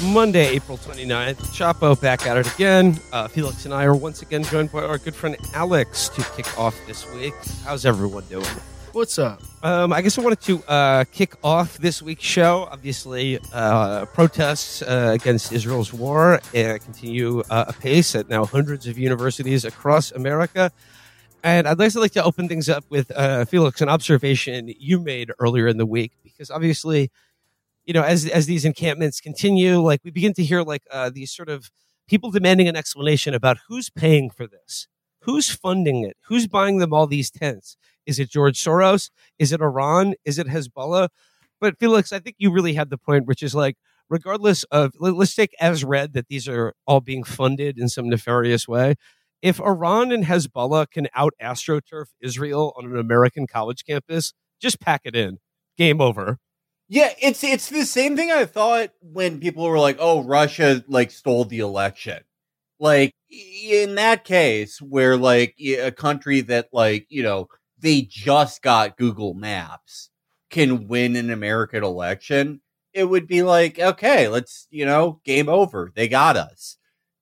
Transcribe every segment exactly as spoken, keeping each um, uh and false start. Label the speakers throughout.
Speaker 1: Monday, April twenty-ninth. Chapo back at it again. Uh, Felix and I are once again joined by our good friend Alex to kick off this week. How's everyone doing?
Speaker 2: What's up?
Speaker 1: Um, I guess I wanted to uh, kick off this week's show. Obviously, uh, protests uh, against Israel's war uh, continue uh, apace at now hundreds of universities across America. And I'd also like to open things up with, uh, Felix, an observation you made earlier in the week, because obviously, you know, as as these encampments continue, like we begin to hear like uh, these sort of people demanding an explanation about who's paying for this, who's funding it, who's buying them all these tents. Is it George Soros? Is it Iran? Is it Hezbollah? But Felix, I think you really had the point, which is like, regardless of, let's take as read that these are all being funded in some nefarious way. If Iran and Hezbollah can out astroturf Israel on an American college campus, just pack it in. Game over.
Speaker 3: Yeah, it's it's the same thing I thought when people were like, "Oh, Russia like stole the election." Like in that case, where like a country that like you know they just got Google Maps can win an American election, it would be like, okay, let's you know, game over. They got us.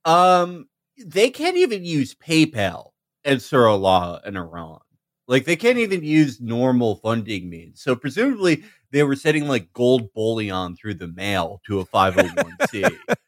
Speaker 3: Um, they can't even use PayPal and Surallah in Iran. Like they can't even use normal funding means. So presumably they were sending like gold bullion through the mail to a five oh one c.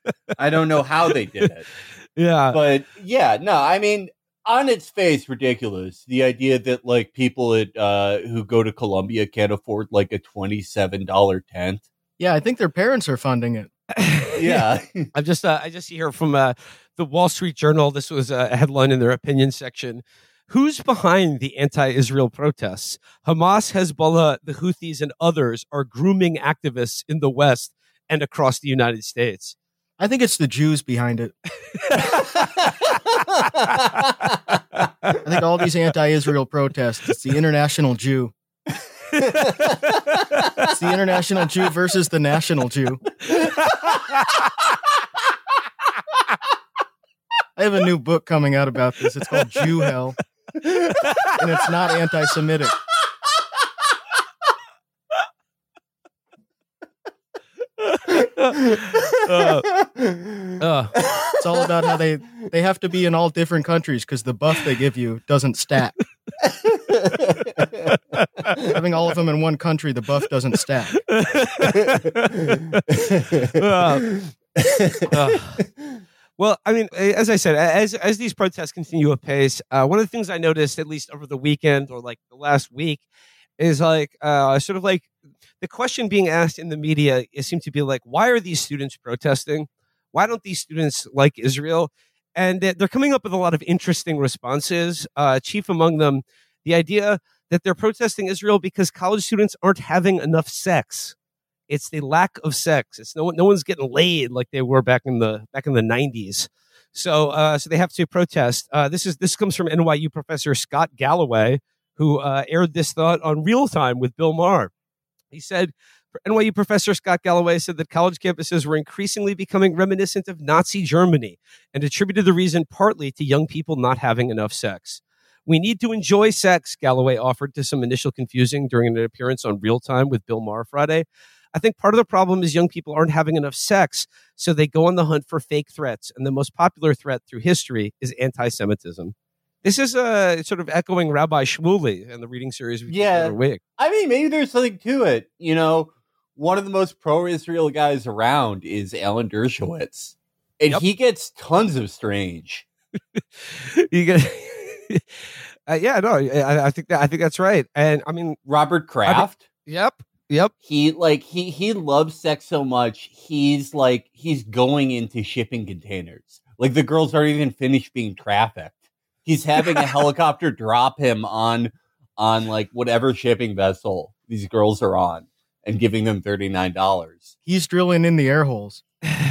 Speaker 3: I don't know how they did it.
Speaker 1: Yeah.
Speaker 3: But yeah, no, I mean, on its face, ridiculous. The idea that like people at, uh, who go to Columbia can't afford like a twenty-seven dollars tent.
Speaker 2: Yeah, I think their parents are funding it.
Speaker 3: Yeah.
Speaker 1: I'm just, uh, I just see here from uh, the Wall Street Journal. This was a headline in their opinion section. Who's behind the anti-Israel protests? Hamas, Hezbollah, the Houthis, and others are grooming activists in the West and across the United States.
Speaker 2: I think it's the Jews behind it. I think all these anti-Israel protests, it's the international Jew. It's the international Jew versus the national Jew. I have a new book coming out about this. It's called Jew Hell. And it's not anti-Semitic.
Speaker 1: uh, uh.
Speaker 2: It's all about how they, they have to be in all different countries because the buff they give you doesn't stack. Having all of them in one country, the buff doesn't stack.
Speaker 1: uh, uh. Well, I mean, as I said, as as these protests continue apace, uh, one of the things I noticed, at least over the weekend or like the last week, is like uh, sort of like the question being asked in the media. It seemed to be like, why are these students protesting? Why don't these students like Israel? And they're coming up with a lot of interesting responses. Uh, chief among them, the idea that they're protesting Israel because college students aren't having enough sex. It's the lack of sex. It's no no one's getting laid like they were back in the back in the nineties. So uh, so they have to protest. Uh, this is this comes from N Y U professor Scott Galloway, who uh, aired this thought on Real Time with Bill Maher. He said, N Y U professor Scott Galloway said that college campuses were increasingly becoming reminiscent of Nazi Germany and attributed the reason partly to young people not having enough sex. We need to enjoy sex, Galloway offered to some initial confusing during an appearance on Real Time with Bill Maher Friday. I think part of the problem is young people aren't having enough sex, so they go on the hunt for fake threats. And the most popular threat through history is anti-Semitism. This is uh, sort of echoing Rabbi Shmuley in the reading series we
Speaker 3: yeah.
Speaker 1: did every week.
Speaker 3: I mean, maybe there's something to it. You know, one of the most pro-Israel guys around is Alan Dershowitz. And yep. he gets tons of strange.
Speaker 1: you get, uh, yeah, no, I, I think that I think that's right. And I mean,
Speaker 3: Robert Kraft.
Speaker 1: I mean, yep. Yep.
Speaker 3: He like he he loves sex so much. He's like he's going into shipping containers. Like the girls aren't even finished being trafficked. He's having a helicopter drop him on on like whatever shipping vessel these girls are on and giving them thirty-nine dollars.
Speaker 2: He's drilling in the air holes.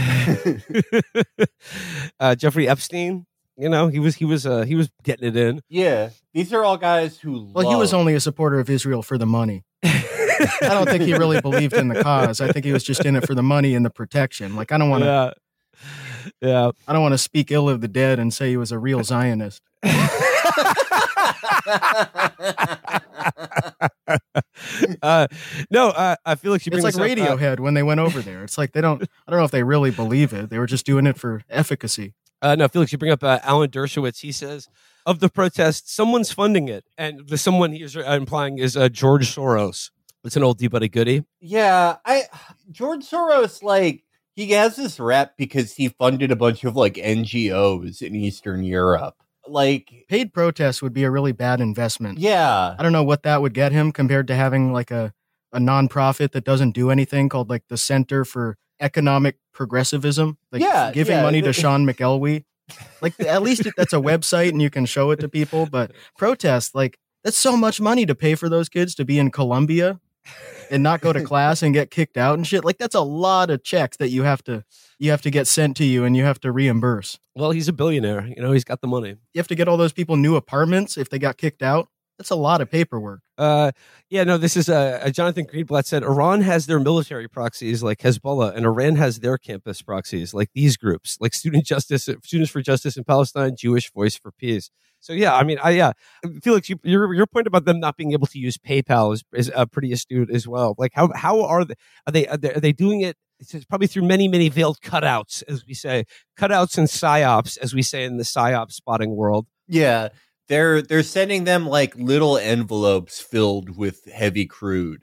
Speaker 1: uh, Jeffrey Epstein, you know, he was he was uh, he was getting it in.
Speaker 3: Yeah, these are all guys who.
Speaker 2: Well,
Speaker 3: love...
Speaker 2: he was only a supporter of Israel for the money. I don't think he really believed in the cause. I think he was just in it for the money and the protection. Like I don't want to.
Speaker 1: Yeah. Yeah.
Speaker 2: I don't want to speak ill of the dead and say he was a real Zionist.
Speaker 1: uh, no, uh, I feel like you bring
Speaker 2: It's like
Speaker 1: this up, uh,
Speaker 2: Radiohead when they went over there. It's like they don't. I don't know if they really believe it. They were just doing it for efficacy.
Speaker 1: Uh, no, Felix, you bring up uh, Alan Dershowitz. He says of the protest, someone's funding it, and the someone he's uh, implying is uh, George Soros. It's an oldie but a goodie.
Speaker 3: Yeah, I George Soros, like, he has this rep because he funded a bunch of like N G Os in Eastern Europe. Like,
Speaker 2: Paid protests would be a really bad investment.
Speaker 3: yeah,
Speaker 2: I don't know what that would get him compared to having like a, a nonprofit that doesn't do anything called like the Center for Economic Progressivism. Like
Speaker 3: Yeah,
Speaker 2: giving
Speaker 3: yeah.
Speaker 2: money to Sean McElwee. Like at least it, that's a website and you can show it to people. But protest, like that's so much money to pay for those kids to be in Colombia and not go to class and get kicked out and shit. Like that's a lot of checks that you have to you have to get sent to you and you have to reimburse.
Speaker 1: Well, he's a billionaire. You know, he's got the money.
Speaker 2: You have to get all those people new apartments if they got kicked out. That's a lot of paperwork.
Speaker 1: Uh, yeah, no, this is uh, uh, Jonathan Greenblatt said Iran has their military proxies like Hezbollah, and Iran has their campus proxies like these groups, like Student Justice, Students for Justice in Palestine, Jewish Voice for Peace. So yeah, I mean, I yeah, Felix, you, your your point about them not being able to use PayPal is is uh, pretty astute as well. Like how how are they are they are they, are they doing it? It's probably through many many veiled cutouts, as we say, cutouts and psyops, as we say in the psyop spotting world.
Speaker 3: yeah. They're they're sending them like little envelopes filled with heavy crude.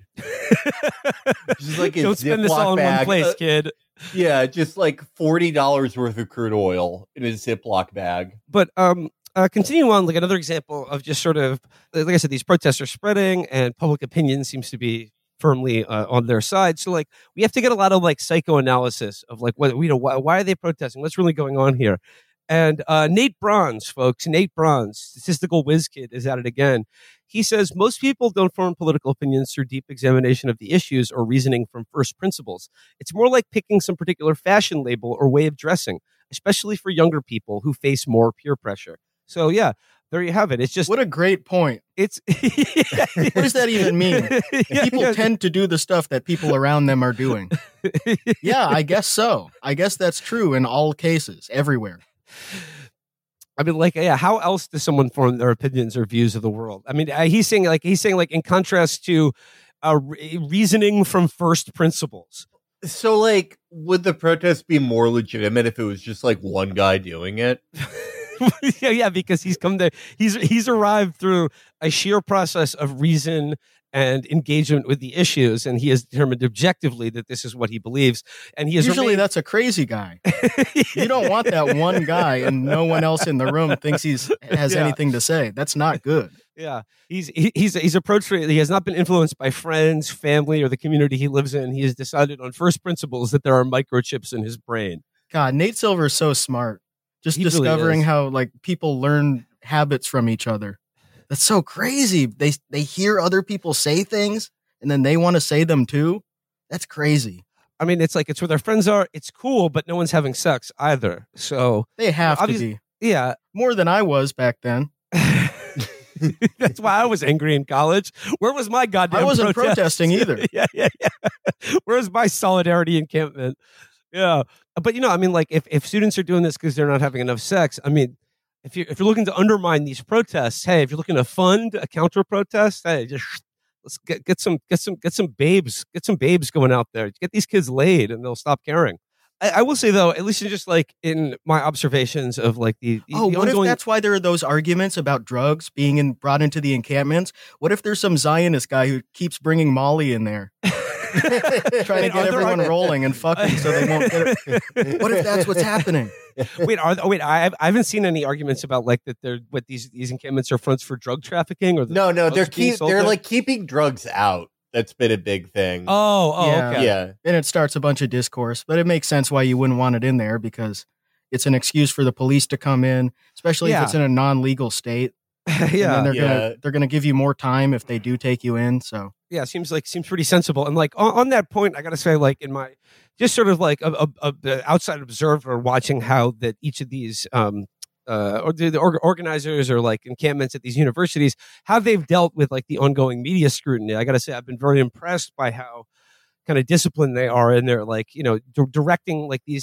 Speaker 3: Just like a
Speaker 1: Don't spend this
Speaker 3: Ziploc
Speaker 1: all in one
Speaker 3: bag.
Speaker 1: place,
Speaker 3: Uh,
Speaker 1: kid.
Speaker 3: Yeah, just like forty dollars worth of crude oil in a Ziploc bag.
Speaker 1: But um, uh, continue on, like another example of just sort of, like I said, these protests are spreading and public opinion seems to be firmly uh, on their side. So like we have to get a lot of like psychoanalysis of like, what, you know, why, why are they protesting? What's really going on here? And uh, Nate Bronze, folks, Nate Bronze, statistical whiz kid, is at it again. He says most people don't form political opinions through deep examination of the issues or reasoning from first principles. It's more like picking some particular fashion label or way of dressing, especially for younger people who face more peer pressure. So yeah, there you have it. It's just
Speaker 2: What a great point.
Speaker 1: it's.
Speaker 2: What does that even mean?
Speaker 1: Yeah,
Speaker 2: People
Speaker 1: yeah.
Speaker 2: tend to do the stuff that people around them are doing. Yeah, I guess so. I guess that's true in all cases, everywhere.
Speaker 1: I mean, like, yeah, how else does someone form their opinions or views of the world? I mean, uh, he's saying, like, he's saying, like, in contrast to uh, re- reasoning from first principles.
Speaker 3: So, like, would the protest be more legitimate if it was just like one guy doing it?
Speaker 1: yeah, yeah, because he's come there, he's he's arrived through a sheer process of reason and engagement with the issues, and he has determined objectively that this is what he believes. And he has
Speaker 2: Usually
Speaker 1: remained-
Speaker 2: that's a crazy guy. You don't want that one guy and no one else in the room thinks he's has
Speaker 1: Yeah.
Speaker 2: anything to say. That's not good.
Speaker 1: Yeah, he's he, he's he's approached it. He has not been influenced by friends, family, or the community he lives in. He has decided on first principles that there are microchips in his brain.
Speaker 2: God, Nate Silver is so smart. Just
Speaker 1: He really
Speaker 2: discovering
Speaker 1: is.
Speaker 2: how like people learn habits from each other. That's so crazy. They they hear other people say things and then they want to say them too. That's crazy.
Speaker 1: I mean, it's like it's where their friends are. It's cool, but no one's having sex either. So
Speaker 2: They have to
Speaker 1: Obviously-
Speaker 2: be.
Speaker 1: yeah,
Speaker 2: More than I was back then.
Speaker 1: that's why I was angry in college. Where was my goddamn?
Speaker 2: I wasn't
Speaker 1: protest?
Speaker 2: protesting either.
Speaker 1: yeah, yeah, yeah. Where's my solidarity encampment? Yeah, but you know, I mean, like if, if students are doing this because they're not having enough sex, I mean, if you if you're looking to undermine these protests, hey, if you're looking to fund a counter protest, hey, just let's get get some get some get some babes get some babes going out there, get these kids laid, and they'll stop caring. I, I will say though, at least in just like in my observations of like the, the
Speaker 2: Oh,
Speaker 1: the
Speaker 2: what
Speaker 1: ongoing,
Speaker 2: if that's why there are those arguments about drugs being in, brought into the encampments? What if there's some Zionist guy who keeps bringing Molly in there, trying
Speaker 1: Wait,
Speaker 2: to
Speaker 1: are
Speaker 2: get
Speaker 1: there
Speaker 2: everyone
Speaker 1: arg-
Speaker 2: rolling and fucking so they won't get it? What if that's what's happening?
Speaker 1: wait, are oh, wait, I, I haven't seen any arguments about like that. They're what these these encampments are fronts for drug trafficking or the
Speaker 3: No, no,
Speaker 1: drugs
Speaker 3: they're
Speaker 1: being
Speaker 3: keep,
Speaker 1: sold
Speaker 3: they're
Speaker 1: there?
Speaker 3: like keeping drugs out. That's been a big thing.
Speaker 1: oh oh
Speaker 2: Yeah.
Speaker 1: okay.
Speaker 3: yeah.
Speaker 2: And it starts a bunch of discourse, but it makes sense why you wouldn't want it in there because it's an excuse for the police to come in, especially
Speaker 1: Yeah.
Speaker 2: if it's in a non-legal state. And
Speaker 1: yeah
Speaker 2: then they're
Speaker 3: Yeah.
Speaker 2: gonna they're gonna give you more time if they do take you in. So
Speaker 1: yeah seems like seems pretty sensible. And like on, on that point, I gotta say, like in my just sort of like a, a, a the outside observer watching how that each of these um uh or the, the org- organizers or like encampments at these universities, how they've dealt with like the ongoing media scrutiny. I gotta say, I've been very impressed by how kind of disciplined they are in their like you know di- directing like these.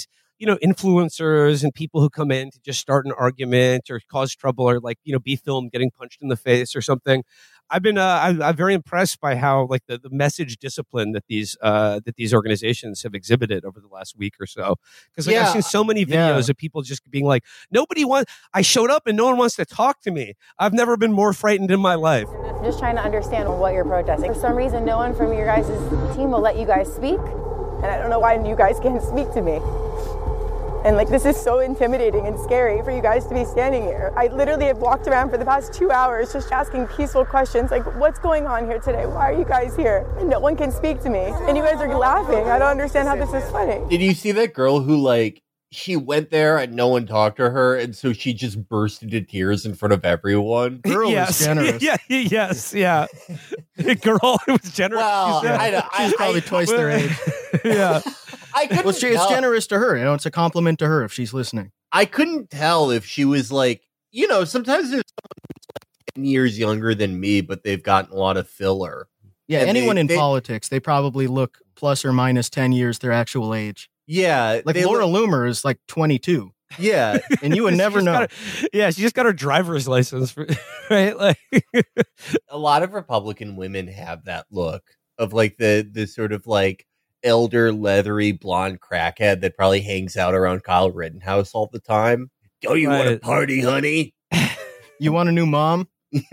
Speaker 1: you know, influencers and people who come in to just start an argument or cause trouble or like, you know, be filmed getting punched in the face or something. I've been, uh, I'm, I'm very impressed by how like the, the message discipline that these, uh, that these organizations have exhibited over the last week or so. Cause like,
Speaker 3: Yeah.
Speaker 1: I've seen so many videos
Speaker 2: Yeah.
Speaker 1: of people just being like, nobody wants, I showed up and no one wants to talk to me. I've never been more frightened in my life.
Speaker 4: I'm just trying to understand what you're protesting. For some reason, no one from your guys' team will let you guys speak. And I don't know why you guys can't speak to me. And like, this is so intimidating and scary for you guys to be standing here. I literally have walked around for the past two hours just asking peaceful questions like, what's going on here today? Why are you guys here? And no one can speak to me. And you guys are laughing. I don't understand how this is funny.
Speaker 3: Did you see that girl who, like, she went there and no one talked to her, and so she just burst into tears in front of everyone?
Speaker 2: Girl
Speaker 1: yes.
Speaker 2: is generous.
Speaker 1: Yeah, yes, yeah. Girl was generous.
Speaker 3: Well,
Speaker 1: you said.
Speaker 3: I, I,
Speaker 2: She's probably
Speaker 3: I,
Speaker 2: twice their age.
Speaker 1: yeah.
Speaker 3: I couldn't
Speaker 2: Well, she, it's
Speaker 3: tell.
Speaker 2: generous to her. You know, it's a compliment to her if she's listening.
Speaker 3: I couldn't tell if she was like, you know, sometimes there's someone who's like ten years younger than me, but they've gotten a lot of filler.
Speaker 2: Yeah,
Speaker 3: And
Speaker 2: anyone
Speaker 3: they-
Speaker 2: in
Speaker 3: they-
Speaker 2: politics, they probably look plus or minus ten years their actual age.
Speaker 3: Yeah,
Speaker 2: Like
Speaker 3: they
Speaker 2: Laura
Speaker 3: look-
Speaker 2: Loomer is like twenty-two,
Speaker 3: Yeah,
Speaker 2: and you would
Speaker 1: She
Speaker 2: never
Speaker 1: just
Speaker 2: know.
Speaker 1: got her- yeah, she just got her driver's license, for, right? Like,
Speaker 3: a lot of Republican women have that look of like the the sort of like elder, leathery, blonde crackhead that probably hangs out around Kyle Rittenhouse all the time. Oh, you want to
Speaker 1: Right.
Speaker 3: party, honey?
Speaker 2: You want a new mom?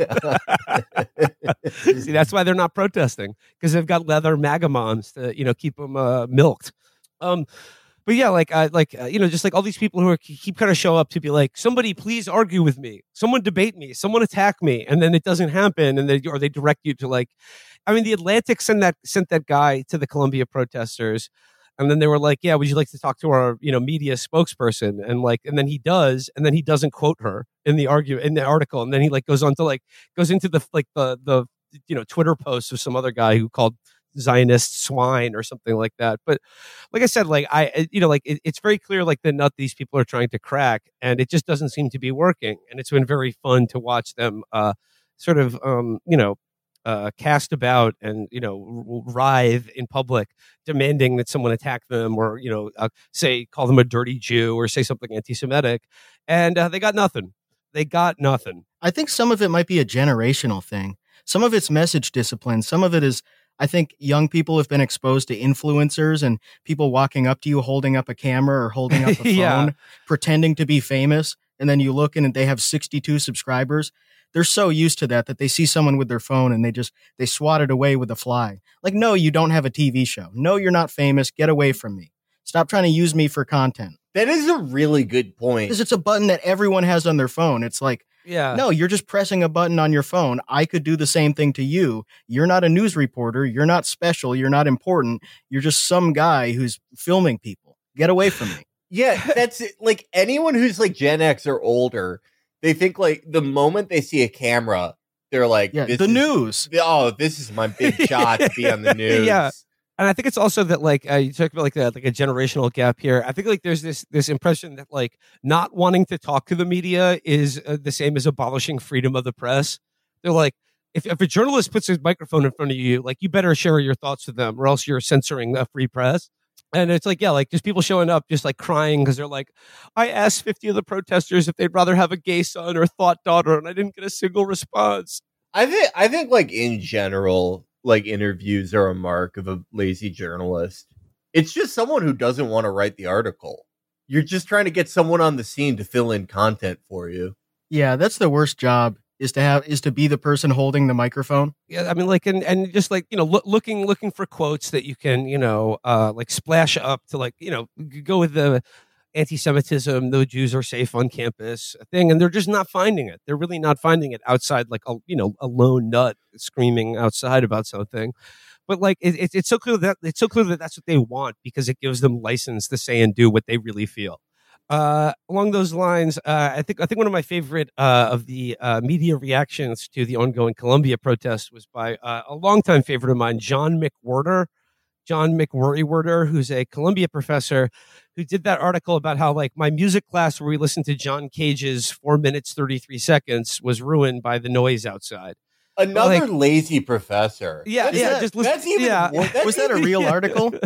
Speaker 1: see, that's why they're not protesting, because they've got leather MAGA moms to, you know, keep them uh, milked. Um, but yeah, like, uh, like uh, you know, just like all these people who are keep kind of show up to be like, somebody please argue with me, someone debate me, someone attack me, and then it doesn't happen, and they or they direct you to like, I mean, the Atlantic sent that sent that guy to the Columbia protesters. And then they were like, yeah, would you like to talk to our, you know, media spokesperson? And like, and then he does, and then he doesn't quote her in the argue in the article. And then he like goes on to like, goes into the, like the, the, you know, Twitter posts of some other guy who called Zionist swine or something like that. But like I said, like I, you know, like it, it's very clear, like the nut these people are trying to crack, and it just doesn't seem to be working. And it's been very fun to watch them, uh, sort of, um, you know, uh, cast about and, you know, writhe in public, demanding that someone attack them or, you know, uh, say, call them a dirty Jew or say something anti-Semitic. And uh, they got nothing. They got nothing.
Speaker 2: I think some of it might be a generational thing. Some of it's message discipline. Some of it is, I think young people have been exposed to influencers and people walking up to you, holding up a camera or holding up a phone,
Speaker 1: Yeah.
Speaker 2: pretending to be famous. And then you look in and they have sixty-two subscribers. They're so used to that that they see someone with their phone and they just, they swat it away with a fly. Like, no, you don't have a T V show. No, you're not famous. Get away from me. Stop trying to use me for content.
Speaker 3: That is a really good point.
Speaker 2: Because it's a button that everyone has on their phone. It's like,
Speaker 1: Yeah.
Speaker 2: no, you're just pressing a button on your phone. I could do the same thing to you. You're not a news reporter. You're not special. You're not important. You're just some guy who's filming people. Get away from me.
Speaker 3: Yeah, that's it. Like anyone who's like Gen X or older, they think like the moment they see a camera, they're like,
Speaker 2: Yeah,
Speaker 3: this
Speaker 2: the
Speaker 3: is-
Speaker 2: news.
Speaker 3: Oh, this is my big shot to be on the news.
Speaker 1: Yeah. And I think it's also that like uh, you talk about like a, like a generational gap here. I think like there's this this impression that like not wanting to talk to the media is uh, the same as abolishing freedom of the press. They're like, if if a journalist puts his microphone in front of you, like you better share your thoughts with them, or else you're censoring the free press. And it's like, yeah, like just people showing up just like crying because they're like, I asked fifty of the protesters if they'd rather have a gay son or thought daughter, and I didn't get a single response.
Speaker 3: I think I think like in general, like interviews are a mark of a lazy journalist. It's just someone who doesn't want to write the article. You're just trying to get someone on the scene to fill in content for you.
Speaker 2: Yeah, that's the worst job is to have is to be the person holding the microphone.
Speaker 1: Yeah, I mean, like, and, and just like, you know, loo- looking looking for quotes that you can, you know, uh, like splash up to, like, you know, g- go with the anti-Semitism, no Jews are safe on campus thing, and they're just not finding it. They're really not finding it outside, like a, you know, a lone nut screaming outside about something. But like, it, it, it's so clear that it's so clear that that's what they want because it gives them license to say and do what they really feel. Uh, along those lines, uh, I think I think one of my favorite uh, of the uh, media reactions to the ongoing Columbia protest was by uh, a longtime favorite of mine, John McWhorter, John McWhorter, who's a Columbia professor, who did that article about how like my music class where we listened to John Cage's four minutes thirty three seconds was ruined by the noise outside.
Speaker 3: Another
Speaker 1: Like-
Speaker 3: lazy professor.
Speaker 1: Yeah,
Speaker 3: That's-
Speaker 1: yeah,
Speaker 2: that-
Speaker 1: just listen,
Speaker 3: That's even
Speaker 1: yeah.
Speaker 3: wor- that's
Speaker 2: Was that a
Speaker 3: even-
Speaker 2: real article?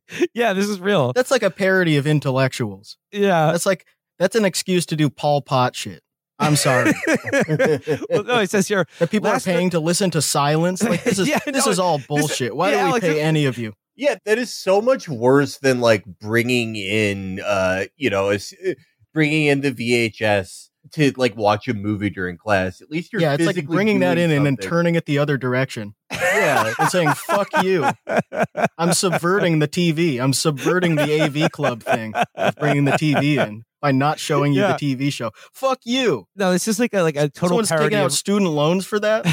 Speaker 1: Yeah, this is real.
Speaker 2: That's like a parody of intellectuals.
Speaker 1: Yeah.
Speaker 2: That's like that's an excuse to do Pol Pot shit. I'm sorry.
Speaker 1: Well, no, it says here
Speaker 2: that people
Speaker 1: last
Speaker 2: are paying to listen to silence. Like this is
Speaker 1: Yeah,
Speaker 2: this
Speaker 1: no,
Speaker 2: is all
Speaker 1: this-
Speaker 2: bullshit. Why
Speaker 1: yeah,
Speaker 2: do we
Speaker 1: Alex,
Speaker 2: pay
Speaker 1: this-
Speaker 2: any of you?
Speaker 3: Yeah, that is so much worse than like bringing in, uh, you know, a s- bringing in the V H S to like watch a movie during class. At least you're
Speaker 2: Yeah, it's like
Speaker 3: physically
Speaker 2: bringing that
Speaker 3: doing
Speaker 2: in and then
Speaker 3: something.
Speaker 2: turning it the other direction.
Speaker 3: Yeah,
Speaker 2: And saying, fuck you. I'm subverting the T V. I'm subverting the A V club thing of bringing the T V in by not showing you
Speaker 1: Yeah.
Speaker 2: the T V show. Fuck you.
Speaker 1: No, this is like a like a total
Speaker 2: Someone's
Speaker 1: parody
Speaker 2: taking out
Speaker 1: of
Speaker 2: student loans for that?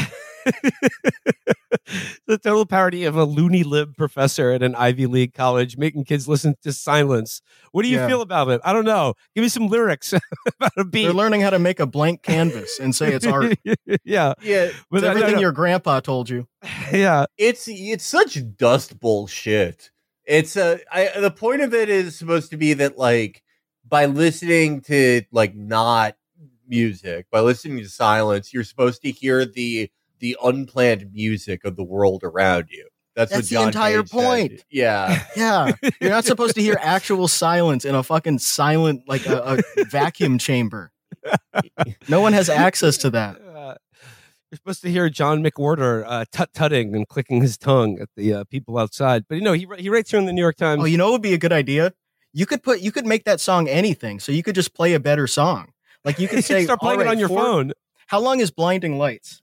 Speaker 1: the total parody of a loony lib professor at an Ivy League college making kids listen to silence. What do you
Speaker 2: Yeah.
Speaker 1: feel about it? I don't know. Give me some lyrics about a beat.
Speaker 2: They're learning how to make a blank canvas and say it's art.
Speaker 1: Yeah,
Speaker 3: yeah.
Speaker 1: but
Speaker 2: It's
Speaker 1: I-
Speaker 2: everything
Speaker 1: no, no.
Speaker 2: your grandpa told you.
Speaker 1: yeah,
Speaker 3: It's it's such dust bullshit. It's a I, the point of it is supposed to be that like by listening to like not music, by listening to silence, you're supposed to hear the the unplanned music of the world around you. That's, what
Speaker 2: That's the
Speaker 3: John
Speaker 2: entire
Speaker 3: Cage said.
Speaker 2: point.
Speaker 3: Yeah.
Speaker 2: Yeah. You're not supposed to hear actual silence in a fucking silent, like a, a vacuum chamber. No one has access to that.
Speaker 1: Uh, you're supposed to hear John McWhorter uh, tut-tutting and clicking his tongue at the uh, people outside. But you know, he he writes here in the New York Times.
Speaker 2: Oh, you know what would be a good idea? You could put, you could make that song anything. So you could just play a better song. Like you could say,
Speaker 1: start playing
Speaker 2: "All
Speaker 1: it
Speaker 2: right,
Speaker 1: on your
Speaker 2: for-
Speaker 1: phone.
Speaker 2: How long is Blinding Lights?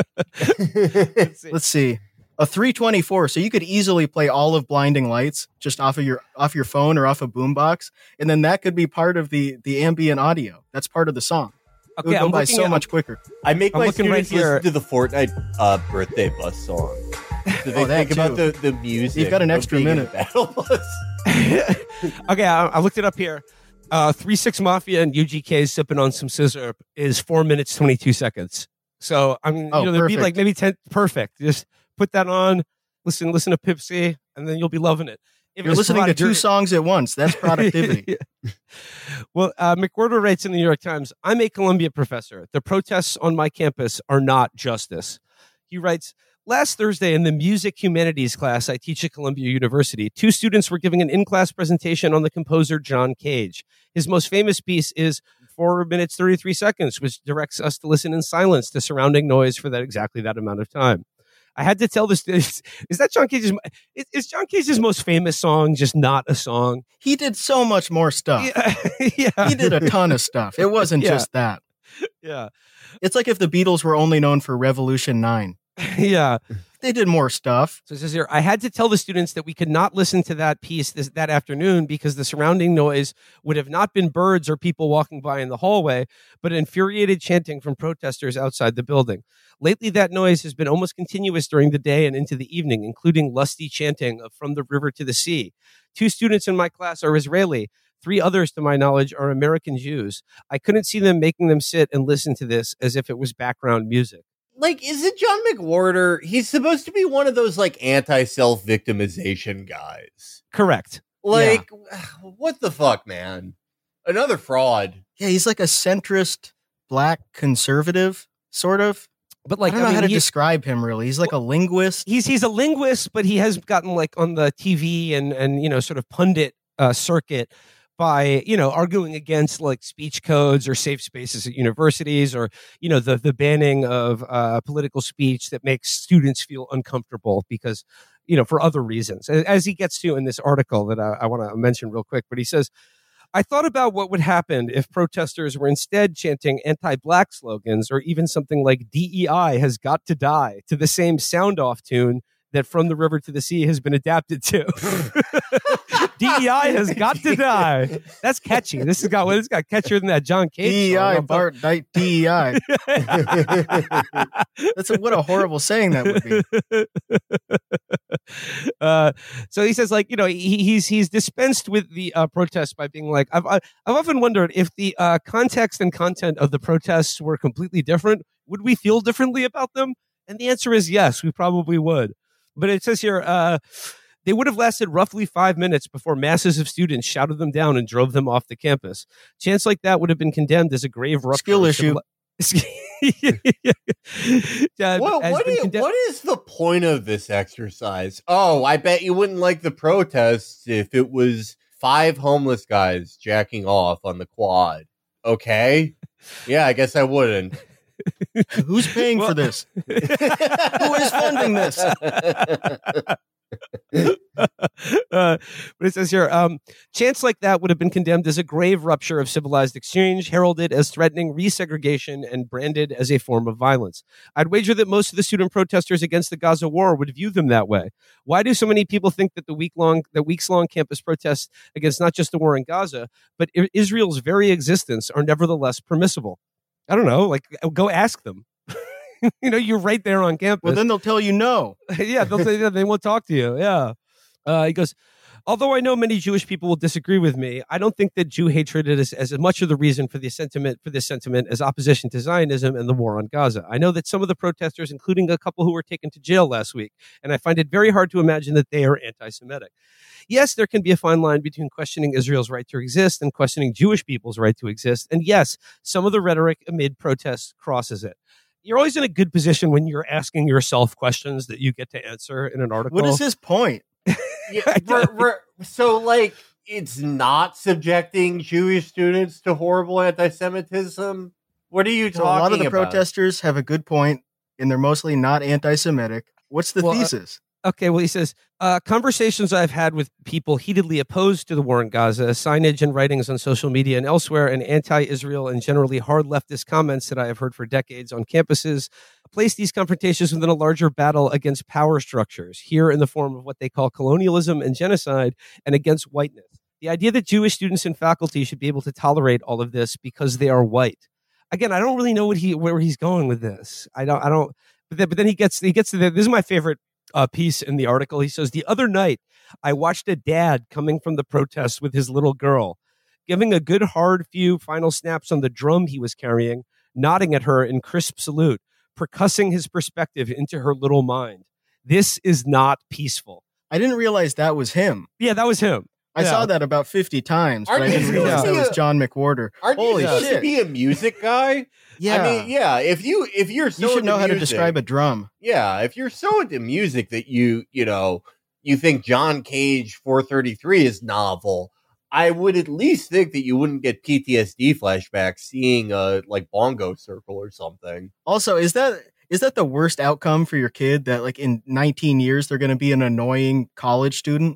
Speaker 1: Let's see.
Speaker 2: Let's see. A three twenty-four. So you could easily play all of Blinding Lights just off of your off your phone or off a boombox, and then that could be part of the the ambient audio. That's part of the song. It would
Speaker 1: Okay,
Speaker 2: go
Speaker 1: I'm
Speaker 2: by
Speaker 1: looking
Speaker 2: so
Speaker 1: at-
Speaker 2: much quicker.
Speaker 3: I make
Speaker 1: I'm
Speaker 3: my
Speaker 1: looking right
Speaker 3: students
Speaker 1: here.
Speaker 3: listen to the Fortnite uh, birthday bus song. So they
Speaker 2: Oh, that
Speaker 3: think about
Speaker 2: too.
Speaker 3: the, the music.
Speaker 2: You've got an
Speaker 3: of
Speaker 2: extra
Speaker 3: being in a
Speaker 2: minute.
Speaker 3: battle bus.
Speaker 1: Okay, I, I looked it up here. Uh, Three Six Mafia and U G K sipping on some scissor is four minutes twenty two seconds. So I mean,
Speaker 2: Oh,
Speaker 1: you know, there'd be
Speaker 2: perfect.
Speaker 1: like maybe ten. Perfect. Just put that on. Listen, listen to Pipsy, and then you'll be loving it. If it
Speaker 2: You're
Speaker 1: was
Speaker 2: listening to
Speaker 1: provided
Speaker 2: two
Speaker 1: during-
Speaker 2: songs at once. That's productivity.
Speaker 1: Well, uh, McWhorter writes in the New York Times, I'm a Columbia professor. The protests on my campus are not justice. He writes, last Thursday in the music humanities class I teach at Columbia University, two students were giving an in-class presentation on the composer John Cage. His most famous piece is four minutes, thirty-three seconds, which directs us to listen in silence to surrounding noise for that exactly that amount of time. I had to tell the students, is that John Cage's, is, is John Cage's most famous song just not a song?
Speaker 2: He did so much more stuff.
Speaker 1: Yeah. yeah.
Speaker 2: He did a ton of stuff. It wasn't
Speaker 1: Yeah.
Speaker 2: just that.
Speaker 1: Yeah.
Speaker 2: It's like if the Beatles were only known for Revolution nine.
Speaker 1: Yeah.
Speaker 2: They did more stuff.
Speaker 1: So it says here, I had to tell the students that we could not listen to that piece this, that afternoon because the surrounding noise would have not been birds or people walking by in the hallway, but infuriated chanting from protesters outside the building. Lately, that noise has been almost continuous during the day and into the evening, including lusty chanting of From the River to the Sea. Two students in my class are Israeli. Three others, to my knowledge, are American Jews. I couldn't see them making them sit and listen to this as if it was background music.
Speaker 3: Like, is it John McWhorter? He's supposed to be one of those like anti-self victimization guys.
Speaker 1: Correct.
Speaker 3: Like, what the fuck, man? Another fraud.
Speaker 2: Yeah, he's like a centrist black conservative, sort of.
Speaker 1: But like,
Speaker 2: I don't know
Speaker 1: mean,
Speaker 2: how to
Speaker 1: he-
Speaker 2: describe him really. He's like a linguist.
Speaker 1: he's he's a linguist, but he has gotten like on the T V and and you know sort of pundit uh, circuit by you know arguing against like speech codes or safe spaces at universities or you know the the banning of uh, political speech that makes students feel uncomfortable because you know for other reasons, as, as he gets to in this article that I, I want to mention real quick. But he says, I thought about what would happen if protesters were instead chanting anti-black slogans or even something like D E I has got to die to the same sound-off tune that From the River to the Sea has been adapted to. D E I has got to die. That's catchy. This has got, this got catchier than that John Cage
Speaker 2: D E
Speaker 1: song.
Speaker 2: I,
Speaker 1: I'm
Speaker 2: Bart, Knight, D E I. That's a, what a horrible saying that would be.
Speaker 1: uh, so he says, like, you know, he, he's he's dispensed with the uh, protests by being like, I've I've often wondered if the uh, context and content of the protests were completely different, would we feel differently about them? And the answer is yes, we probably would. But it says here, uh, they would have lasted roughly five minutes before masses of students shouted them down and drove them off the campus. Chants like that would have been condemned as a grave rupture.
Speaker 2: Skill
Speaker 1: of
Speaker 2: issue.
Speaker 1: civili- Uh,
Speaker 3: What
Speaker 1: has
Speaker 3: what
Speaker 1: been
Speaker 3: is,
Speaker 1: condemned-
Speaker 3: what is the point of this exercise? Oh, I bet you wouldn't like the protests if it was five homeless guys jacking off on the quad. Okay, yeah, I guess I wouldn't.
Speaker 2: Who's paying
Speaker 1: Well-
Speaker 2: for this? Who is funding this?
Speaker 1: uh, but it says here, um, chants like that would have been condemned as a grave rupture of civilized exchange, heralded as threatening resegregation, and branded as a form of violence. I'd wager that most of the student protesters against the Gaza war would view them that way. Why do so many people think that the week long, the weeks long campus protests against not just the war in Gaza, but I- Israel's very existence are nevertheless permissible? I don't know. Like, go ask them. You know, you're right there on campus.
Speaker 2: Well, then they'll tell you no.
Speaker 1: Yeah, they'll say that they won't talk to you. Yeah. Uh, he goes, although I know many Jewish people will disagree with me, I don't think that Jew hatred is as much of the reason for the sentiment for this sentiment as opposition to Zionism and the war on Gaza. I know that some of the protesters, including a couple who were taken to jail last week, and I find it very hard to imagine that they are anti-Semitic. Yes, there can be a fine line between questioning Israel's right to exist and questioning Jewish people's right to exist. And yes, some of the rhetoric amid protests crosses it. You're always in a good position when you're asking yourself questions that you get to answer in an article.
Speaker 2: What is his point?
Speaker 3: Yeah, we're, we're, so, like, it's not subjecting Jewish students to horrible anti-Semitism? What are you
Speaker 2: So
Speaker 3: talking
Speaker 2: a lot of the
Speaker 3: about?
Speaker 2: protesters have a good point, and they're mostly not anti-Semitic. What's the
Speaker 1: Well, uh,
Speaker 2: thesis?
Speaker 1: Okay, well, he says, uh, conversations I've had with people heatedly opposed to the war in Gaza, signage and writings on social media and elsewhere, and anti-Israel and generally hard leftist comments that I have heard for decades on campuses place these confrontations within a larger battle against power structures, here in the form of what they call colonialism and genocide, and against whiteness. The idea that Jewish students and faculty should be able to tolerate all of this because they are white. Again, I don't really know what he where he's going with this. I don't. I don't. But then, but then he gets he gets to the, this is my favorite uh, piece in the article. He says, the other night I watched a dad coming from the protests with his little girl, giving a good hard few final snaps on the drum he was carrying, nodding at her in crisp salute, percussing his perspective into her little mind. This is not peaceful.
Speaker 2: I didn't realize that was him.
Speaker 1: Yeah, that was him.
Speaker 2: I
Speaker 1: Yeah.
Speaker 2: saw that about fifty times, but
Speaker 3: Aren't
Speaker 2: I
Speaker 3: you
Speaker 2: didn't realize
Speaker 3: supposed
Speaker 2: that
Speaker 3: to
Speaker 2: was
Speaker 3: be a-
Speaker 2: John McWhorter.
Speaker 3: Aren't
Speaker 2: Holy
Speaker 3: you supposed
Speaker 2: shit.
Speaker 3: to be a music guy?
Speaker 2: Yeah.
Speaker 3: I mean, yeah. If you if you're so
Speaker 2: you should
Speaker 3: into
Speaker 2: know how to
Speaker 3: music-
Speaker 2: describe a drum.
Speaker 3: Yeah, if you're so into music that you you know you think John Cage four thirty-three is novel, I would at least think that you wouldn't get P T S D flashbacks seeing a like bongo circle or something.
Speaker 2: Also, is that is that the worst outcome for your kid, that like in nineteen years they're going to be an annoying college student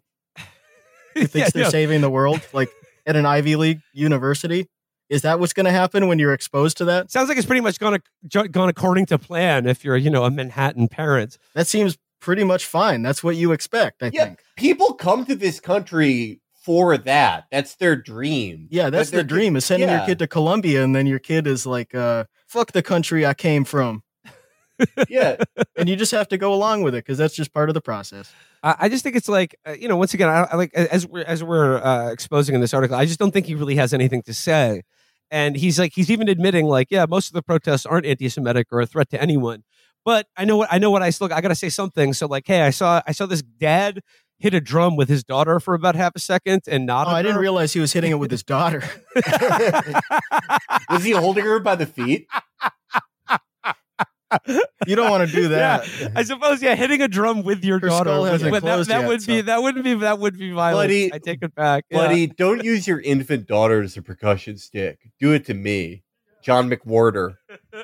Speaker 2: who thinks
Speaker 1: Yeah,
Speaker 2: they're
Speaker 1: yeah.
Speaker 2: saving the world, like at an Ivy League university? Is that what's going to happen when you're exposed to that?
Speaker 1: Sounds like it's pretty much gone gone according to plan if you're, you know, a Manhattan parent.
Speaker 2: That seems pretty much fine. That's what you expect, I
Speaker 3: Yeah,
Speaker 2: think.
Speaker 3: people come to this country for that. That's their dream.
Speaker 2: Yeah, that's
Speaker 3: But
Speaker 2: the
Speaker 3: they're-
Speaker 2: dream, is sending
Speaker 3: yeah.
Speaker 2: your kid to Columbia, and then your kid is like, uh, fuck the country I came from.
Speaker 3: Yeah,
Speaker 2: And you just have to go along with it because that's just part of the process.
Speaker 1: I, I just think it's like, uh, you know, once again, I, I like as we're as we're uh, exposing in this article, I just don't think he really has anything to say. And he's like, he's even admitting, like, yeah, most of the protests aren't anti-Semitic or a threat to anyone. But I know what I know what I still I got to say something. So like, hey, I saw I saw this dad hit a drum with his daughter for about half a second and not.
Speaker 2: Oh, I didn't realize he was hitting it with his daughter.
Speaker 3: was he holding her by the feet?
Speaker 2: You don't want to do that.
Speaker 1: Yeah, I suppose. Yeah, hitting a drum with your
Speaker 2: Her
Speaker 1: daughter.
Speaker 2: skull
Speaker 1: would-
Speaker 2: hasn't
Speaker 1: but that,
Speaker 2: closed
Speaker 1: that
Speaker 2: yet,
Speaker 1: would be
Speaker 2: so-
Speaker 1: that wouldn't be that would be violent.
Speaker 3: Buddy-
Speaker 1: I take it back, Yeah.
Speaker 3: Buddy, don't use your infant daughter as a percussion stick. Do it to me, John McWhorter.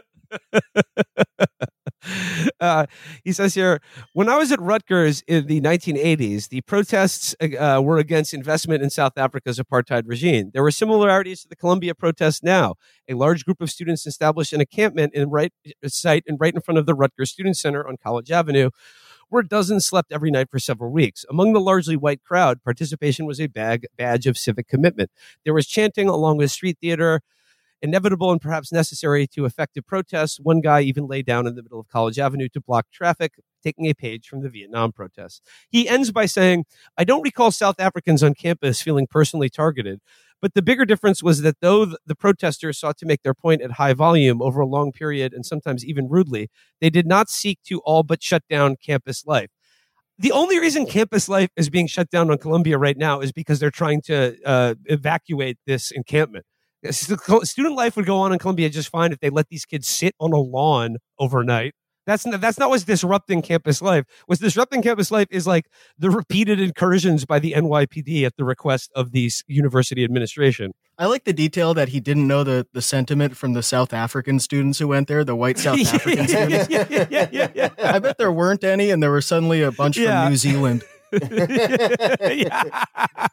Speaker 1: Uh, he says here, when I was at Rutgers in the nineteen eighties, the protests uh, were against investment in South Africa's apartheid regime. There were similarities to the Columbia protests now. A large group of students established an encampment in right site and right in front of the Rutgers Student Center on College Avenue, where dozens slept every night for several weeks. Among the largely white crowd, participation was a bag, badge of civic commitment. There was chanting along with street theater, inevitable and perhaps necessary to effective protests. One guy even lay down in the middle of College Avenue to block traffic, taking a page from the Vietnam protests. He ends by saying, I don't recall South Africans on campus feeling personally targeted, but the bigger difference was that though the protesters sought to make their point at high volume over a long period and sometimes even rudely, they did not seek to all but shut down campus life. The only reason campus life is being shut down on Columbia right now is because they're trying to uh, evacuate this encampment. Student life would go on in Columbia just fine if they let these kids sit on a lawn overnight. That's not, that's not what's disrupting campus life. What's disrupting campus life is like the repeated incursions by the N Y P D at the request of the university administration.
Speaker 2: I like the detail that he didn't know the, the sentiment from the South African students who went there, the white South African students.
Speaker 1: yeah, yeah, yeah, yeah, yeah.
Speaker 2: I bet there weren't any, and there were suddenly a bunch
Speaker 1: Yeah.
Speaker 2: from New Zealand.
Speaker 1: yeah.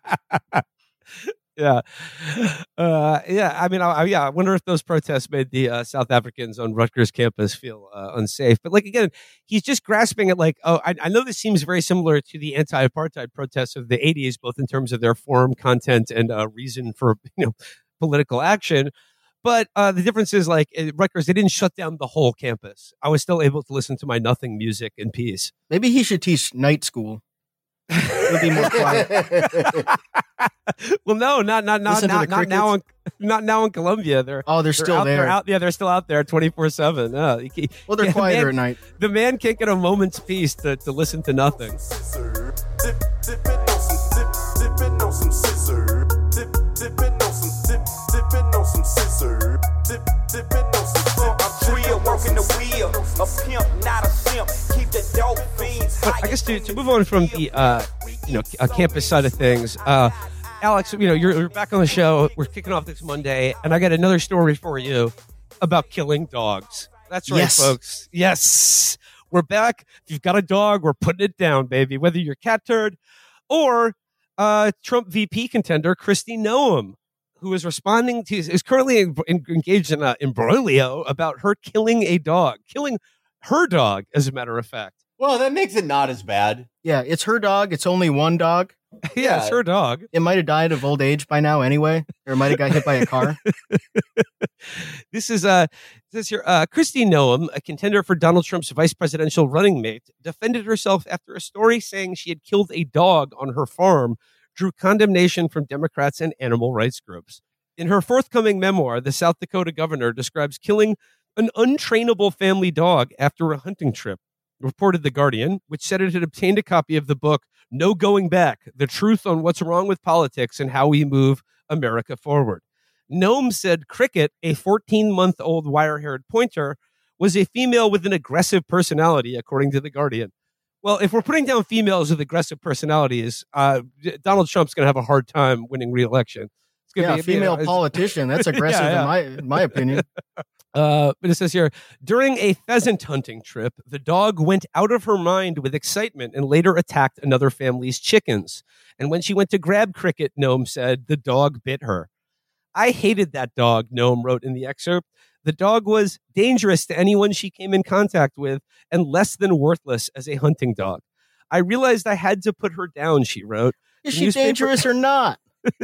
Speaker 1: Yeah. Uh, yeah. I mean, I, I, yeah, I wonder if those protests made the uh, South Africans on Rutgers campus feel uh, unsafe. But like, again, he's just grasping at like, oh, I, I know this seems very similar to the anti-apartheid protests of the eighties, both in terms of their form, content, and uh, reason for, you know, political action. But uh, the difference is like at Rutgers, they didn't shut down the whole campus. I was still able to listen to my nothing music in peace.
Speaker 2: Maybe he should teach night school. It'll be more quiet.
Speaker 1: Well, no, not not not
Speaker 2: Listen to
Speaker 1: not,
Speaker 2: the
Speaker 1: not now in
Speaker 2: crickets.
Speaker 1: not now in Columbia. They're
Speaker 2: Oh, they're
Speaker 1: they're
Speaker 2: still
Speaker 1: out,
Speaker 2: there.
Speaker 1: They're out, yeah, they're still out there twenty four seven. Yeah, you can't-
Speaker 2: Well, they're
Speaker 1: yeah,
Speaker 2: quieter
Speaker 1: man,
Speaker 2: at night.
Speaker 1: The man can't get a moment's peace to, to listen to nothing.
Speaker 5: Dip, dipping on some dip, dipping on some scissor. Dip, dipping on some dip, dipping on some scissor. Dip, dipping on some dip. I'm real, working the wheel. A pimp, not a simp. Keep the dope fiends
Speaker 1: But
Speaker 5: high.
Speaker 1: I guess to, to move on from the uh, you know uh, campus side of things, uh, Alex, you know you're, you're back on the show. We're kicking off this Monday, and I got another story for you about killing dogs. That's right,
Speaker 2: Yes.
Speaker 1: folks. Yes, we're back. If you've got a dog, we're putting it down, baby. Whether you're cat turd or uh, Trump V P contender Kristi Noem, who is responding to is currently en- en- engaged in an imbroglio about her killing a dog, killing her dog, as a matter of fact.
Speaker 3: Well, that makes it not as bad.
Speaker 2: Yeah, it's her dog. It's only one dog.
Speaker 1: Yeah, it's
Speaker 3: Yeah.
Speaker 1: her dog.
Speaker 2: It might have died of old age by now anyway, or it might have got hit by a car.
Speaker 1: This is uh this here uh Kristi Noem, a contender for Donald Trump's vice presidential running mate, defended herself after a story saying she had killed a dog on her farm drew condemnation from Democrats and animal rights groups. In her forthcoming memoir, the South Dakota governor describes killing an untrainable family dog after a hunting trip, reported The Guardian, which said it had obtained a copy of the book No Going Back: The Truth on What's Wrong with Politics and How We Move America Forward. Noem said Cricket, a fourteen-month-old wire-haired pointer, was a female with an aggressive personality, according to The Guardian. Well, if we're putting down females with aggressive personalities, uh, Donald Trump's going to have a hard time winning re-election. It's gonna
Speaker 2: Yeah,
Speaker 1: be,
Speaker 2: female
Speaker 1: you know, it's-
Speaker 2: politician. That's aggressive
Speaker 1: Yeah, yeah.
Speaker 2: in my in my opinion.
Speaker 1: Uh, but it says here, during a pheasant hunting trip, the dog went out of her mind with excitement and later attacked another family's chickens. And when she went to grab Cricket, Noem said, the dog bit her. I hated that dog, Noem wrote in the excerpt. The dog was dangerous to anyone she came in contact with and less than worthless as a hunting dog. I realized I had to put her down, she wrote.
Speaker 2: Is
Speaker 1: The
Speaker 2: she
Speaker 1: newspaper-
Speaker 2: dangerous or not?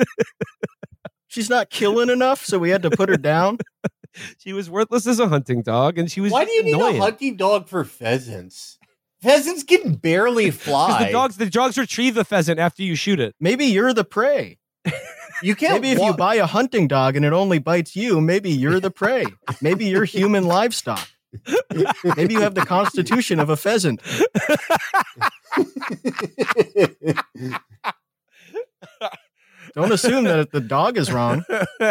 Speaker 2: She's not killing enough, so we had to put her down.
Speaker 1: She was worthless as a hunting dog, and she was
Speaker 3: Why do you need
Speaker 1: annoying.
Speaker 3: a hunting dog for pheasants? Pheasants can barely
Speaker 1: 'Cause
Speaker 3: fly.
Speaker 1: the dogs, the dogs retrieve the pheasant after you shoot it.
Speaker 2: Maybe you're the prey.
Speaker 3: you can't.
Speaker 2: Maybe if you
Speaker 3: walk-
Speaker 2: buy a hunting dog and it only bites you, maybe you're the prey. Maybe you're human livestock. Maybe you have the constitution of a pheasant. Don't assume that the dog is wrong.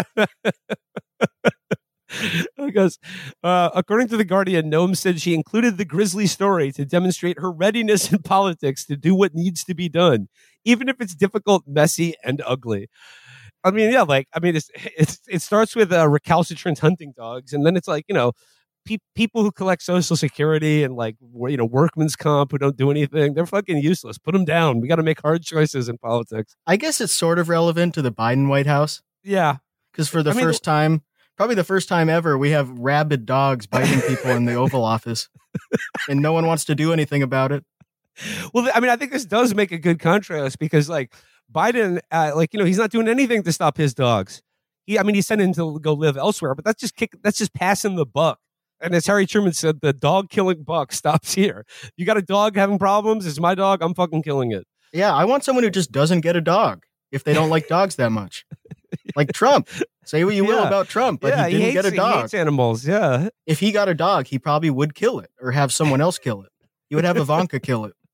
Speaker 1: Because, uh, according to The Guardian, Noem said she included the grisly story to demonstrate her readiness in politics to do what needs to be done, even if it's difficult, messy, and ugly. I mean, yeah, like, I mean, it's, it's it starts with uh, recalcitrant hunting dogs, and then it's like, you know, pe- people who collect Social Security and like, wor- you know, workman's comp who don't do anything, they're fucking useless. Put them down. We got to make hard choices in politics.
Speaker 2: I guess it's sort of relevant to the Biden White House
Speaker 1: Yeah.
Speaker 2: because for the
Speaker 1: I mean,
Speaker 2: first time, probably the first time ever, we have rabid dogs biting people in the Oval Office, and no one wants to do anything about it.
Speaker 1: Well, I mean, I think this does make a good contrast because, like, Biden, uh, like, you know, he's not doing anything to stop his dogs. He, I mean, he's sending them to go live elsewhere, but that's just kick, that's just passing the buck. And as Harry Truman said, the dog killing buck stops here. You got a dog having problems? It's my dog. I'm fucking killing it.
Speaker 2: Yeah, I want someone who just doesn't get a dog if they don't like dogs that much. Like Trump. Say what you will
Speaker 1: Yeah.
Speaker 2: about Trump, but
Speaker 1: yeah,
Speaker 2: he didn't
Speaker 1: hates,
Speaker 2: get a
Speaker 1: he
Speaker 2: dog.
Speaker 1: hates animals. Yeah.
Speaker 2: If he got a dog, he probably would kill it or have someone else kill it. He would have Ivanka kill it.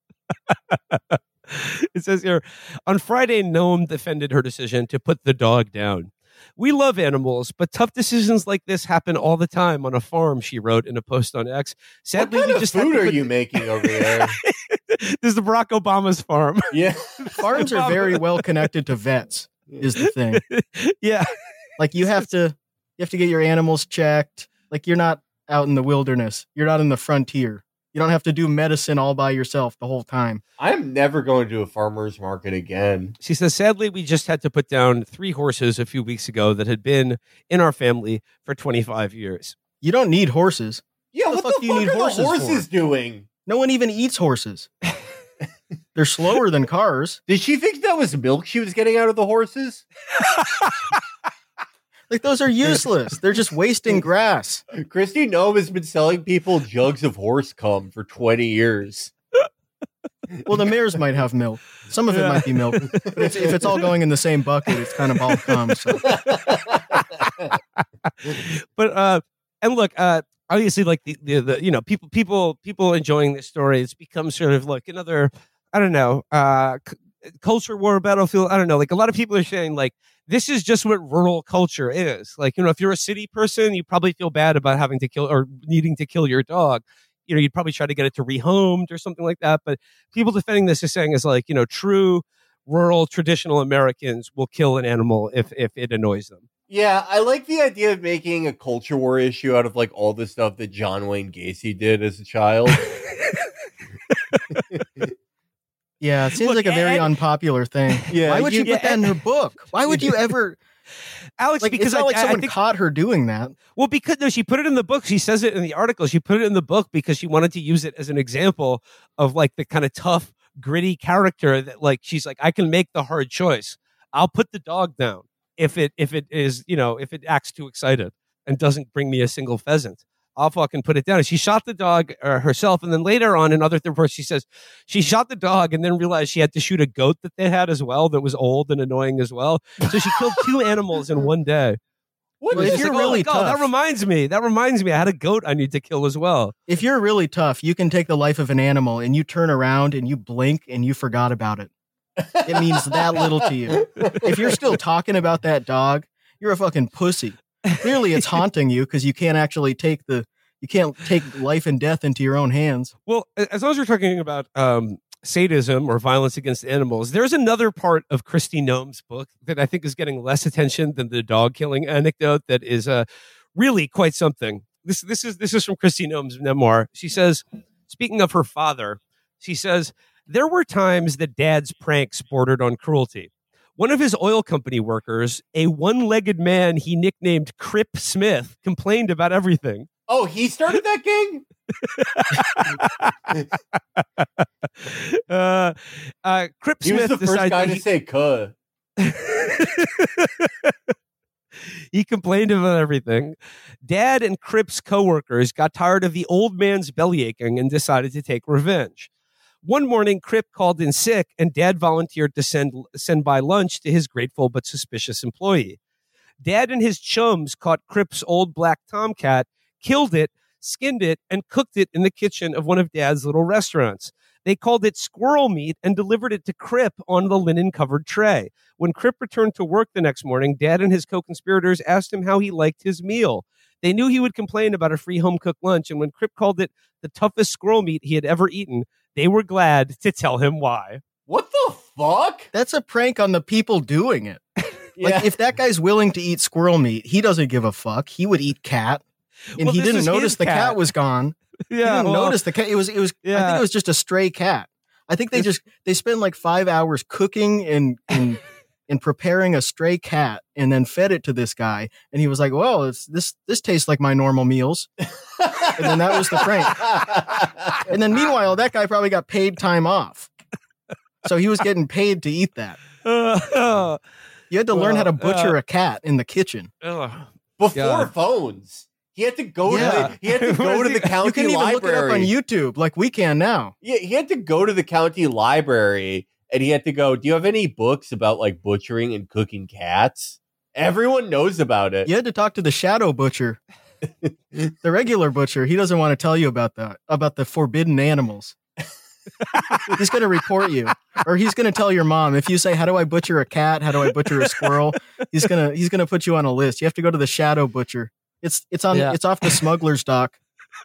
Speaker 1: It says here, on Friday, Noem defended her decision to put the dog down. We love animals, but tough decisions like this happen all the time on a farm, she wrote in a post on X. Sadly,
Speaker 3: what kind
Speaker 1: we
Speaker 3: of
Speaker 1: just had
Speaker 3: food
Speaker 1: to
Speaker 3: are
Speaker 1: put-
Speaker 3: you making over there?
Speaker 1: This is the Barack Obama's farm.
Speaker 3: Yeah.
Speaker 2: Farms are very well connected to vets, is the thing.
Speaker 1: Yeah.
Speaker 2: Like you have to you have to get your animals checked. Like you're not out in the wilderness. You're not in the frontier. You don't have to do medicine all by yourself the whole time.
Speaker 3: I'm never going to a farmer's market again.
Speaker 1: She says, sadly, we just had to put down three horses a few weeks ago that had been in our family for twenty-five years.
Speaker 2: You don't need horses.
Speaker 3: Yeah,
Speaker 2: What the
Speaker 3: what
Speaker 2: fuck
Speaker 3: the
Speaker 2: do you
Speaker 3: fuck
Speaker 2: need
Speaker 3: are
Speaker 2: horses
Speaker 3: the horses
Speaker 2: for?
Speaker 3: doing?
Speaker 2: No one even eats horses. They're slower than cars.
Speaker 3: Did she think that was milk she was getting out of the horses?
Speaker 2: Like those are useless. They're just wasting grass.
Speaker 3: Christy Nome has been selling people jugs of horse cum for twenty years.
Speaker 2: Well, the mares might have milk. Some of it
Speaker 1: Yeah.
Speaker 2: might be milk. But it's, if it's all going in the same bucket, it's kind of all cum. So.
Speaker 1: But uh and look, uh obviously like the, the the you know people people people enjoying this story, it's become sort of like another, I don't know, uh c- culture war battlefield. I don't know, like a lot of people are saying like this is just what rural culture is. Like, you know, if you're a city person, you probably feel bad about having to kill or needing to kill your dog. You know, you'd probably try to get it to rehomed or something like that. But people defending this is saying is like, you know, true rural traditional Americans will kill an animal if if it annoys them.
Speaker 3: Yeah, I like the idea of making a culture war issue out of like all the stuff that John Wayne Gacy did as a child.
Speaker 2: Yeah, it seems
Speaker 1: Look,
Speaker 2: like a very
Speaker 1: and-
Speaker 2: unpopular thing.
Speaker 3: Yeah,
Speaker 2: Why would you,
Speaker 3: you-
Speaker 2: put that in her book? Why would you ever?
Speaker 1: Alex,
Speaker 2: Like,
Speaker 1: because
Speaker 2: it's not
Speaker 1: I,
Speaker 2: like
Speaker 1: I- I
Speaker 2: someone
Speaker 1: think,
Speaker 2: caught her doing that.
Speaker 1: well, because no, she put it in the book. She says it in the article. She put it in the book because she wanted to use it as an example of like the kind of tough, gritty character that like she's like, I can make the hard choice. I'll put the dog down if it if it is, you know, if it acts too excited and doesn't bring me a single pheasant. I'll fucking put it down. And she shot the dog uh, herself. And then later on in other reports, she says she shot the dog and then realized she had to shoot a goat that they had as well that was old and annoying as well. So she killed two animals in one day.
Speaker 3: What
Speaker 2: Well,
Speaker 3: is
Speaker 2: if
Speaker 1: It's
Speaker 2: you're
Speaker 1: like, oh,
Speaker 2: really
Speaker 1: like, oh, that
Speaker 2: tough-
Speaker 1: reminds me. That reminds me. I had a goat I need to kill as well.
Speaker 2: If you're really tough, you can take the life of an animal and you turn around and you blink and you forgot about it. It means that little to you. If you're still talking about that dog, you're a fucking pussy. Clearly, it's haunting you because you can't actually take the you can't take life and death into your own hands.
Speaker 1: Well, a- as long as we're talking about um, sadism or violence against animals, there's another part of Christy Nome's book that I think is getting less attention than the dog killing anecdote that is uh, really quite something. This this is this is from Christy Nome's memoir. She says, speaking of her father, she says, there were times that Dad's pranks bordered on cruelty. One of his oil company workers, a one-legged man he nicknamed Crip Smith, complained about everything.
Speaker 3: Oh, he started that gang?
Speaker 1: uh, uh, Crip
Speaker 3: He was
Speaker 1: Smith
Speaker 3: the first
Speaker 1: decided
Speaker 3: guy
Speaker 1: that
Speaker 3: to
Speaker 1: he-
Speaker 3: say "cuh."
Speaker 1: He complained about everything. Dad and Crip's coworkers got tired of the old man's belly aching and decided to take revenge. One morning, Crip called in sick, and Dad volunteered to send send by lunch to his grateful but suspicious employee. Dad and his chums caught Crip's old black tomcat, killed it, skinned it, and cooked it in the kitchen of one of Dad's little restaurants. They called it squirrel meat and delivered it to Crip on the linen-covered tray. When Crip returned to work the next morning, Dad and his co-conspirators asked him how he liked his meal. They knew he would complain about a free home-cooked lunch, and when Crip called it the toughest squirrel meat he had ever eaten, they were glad to tell him why.
Speaker 3: What the fuck?
Speaker 2: That's a prank on the people doing it.
Speaker 3: Yeah.
Speaker 2: Like if that guy's willing to eat squirrel meat, he doesn't give a fuck. He would eat cat. And
Speaker 1: Well,
Speaker 2: he
Speaker 1: this
Speaker 2: didn't
Speaker 1: was
Speaker 2: notice
Speaker 1: his
Speaker 2: the
Speaker 1: cat.
Speaker 2: cat was gone. He didn't
Speaker 1: well,
Speaker 2: notice the cat. It was it was I
Speaker 1: Yeah.
Speaker 2: think it was just a stray cat. I think they just they spent like five hours cooking and and and preparing a stray cat and then fed it to this guy. And he was like, well, it's this this tastes like my normal meals. And then that was the prank. And then meanwhile, that guy probably got paid time off. So he was getting paid to eat that.
Speaker 1: Uh,
Speaker 2: You had to learn how to
Speaker 1: Well,
Speaker 2: butcher
Speaker 1: uh,
Speaker 2: a cat in the kitchen.
Speaker 1: ugh.
Speaker 3: Before
Speaker 1: God.
Speaker 3: phones. He had to go
Speaker 2: Yeah.
Speaker 3: to the, he had to go to the county
Speaker 2: You can even
Speaker 3: library.
Speaker 2: look it up on YouTube like we can now.
Speaker 3: Yeah, he had to go to the county library and he had to go, do you have any books about like butchering and cooking cats? Everyone knows about it.
Speaker 2: You had to talk to the shadow butcher. The regular butcher, he doesn't want to tell you about that, about the forbidden animals. He's going to report you, or he's going to tell your mom. If you say, "How do I butcher a cat? How do I butcher a squirrel?" He's gonna he's gonna put you on a list. You have to go to the shadow butcher. It's it's on
Speaker 1: Yeah.
Speaker 2: it's off the smuggler's dock.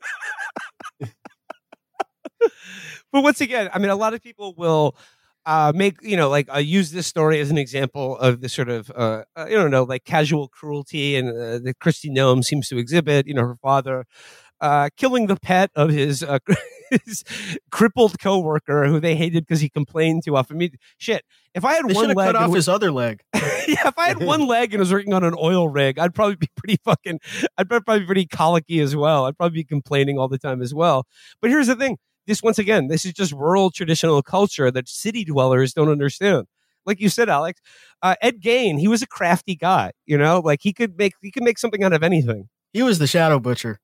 Speaker 1: But once again, I mean, a lot of people will uh, make, you know, like uh, use this story as an example of the sort of, uh, uh, you don't know, like casual cruelty and uh, that Kristi Noem seems to exhibit. You know, her father uh, killing the pet of his, uh, his crippled coworker who they hated because he complained too often. I mean, shit. If I had
Speaker 2: They
Speaker 1: one
Speaker 2: should have
Speaker 1: leg,
Speaker 2: cut
Speaker 1: and
Speaker 2: off
Speaker 1: was-
Speaker 2: his other leg.
Speaker 1: yeah, if I had one leg and was working on an oil rig, I'd probably be pretty fucking. I'd probably be pretty colicky as well. I'd probably be complaining all the time as well. But here's the thing. This, once again, this is just rural traditional culture that city dwellers don't understand. Like you said, Alex, uh, Ed Gein, he was a crafty guy, you know, like he could make, he could make something out of anything.
Speaker 2: He was the shadow butcher.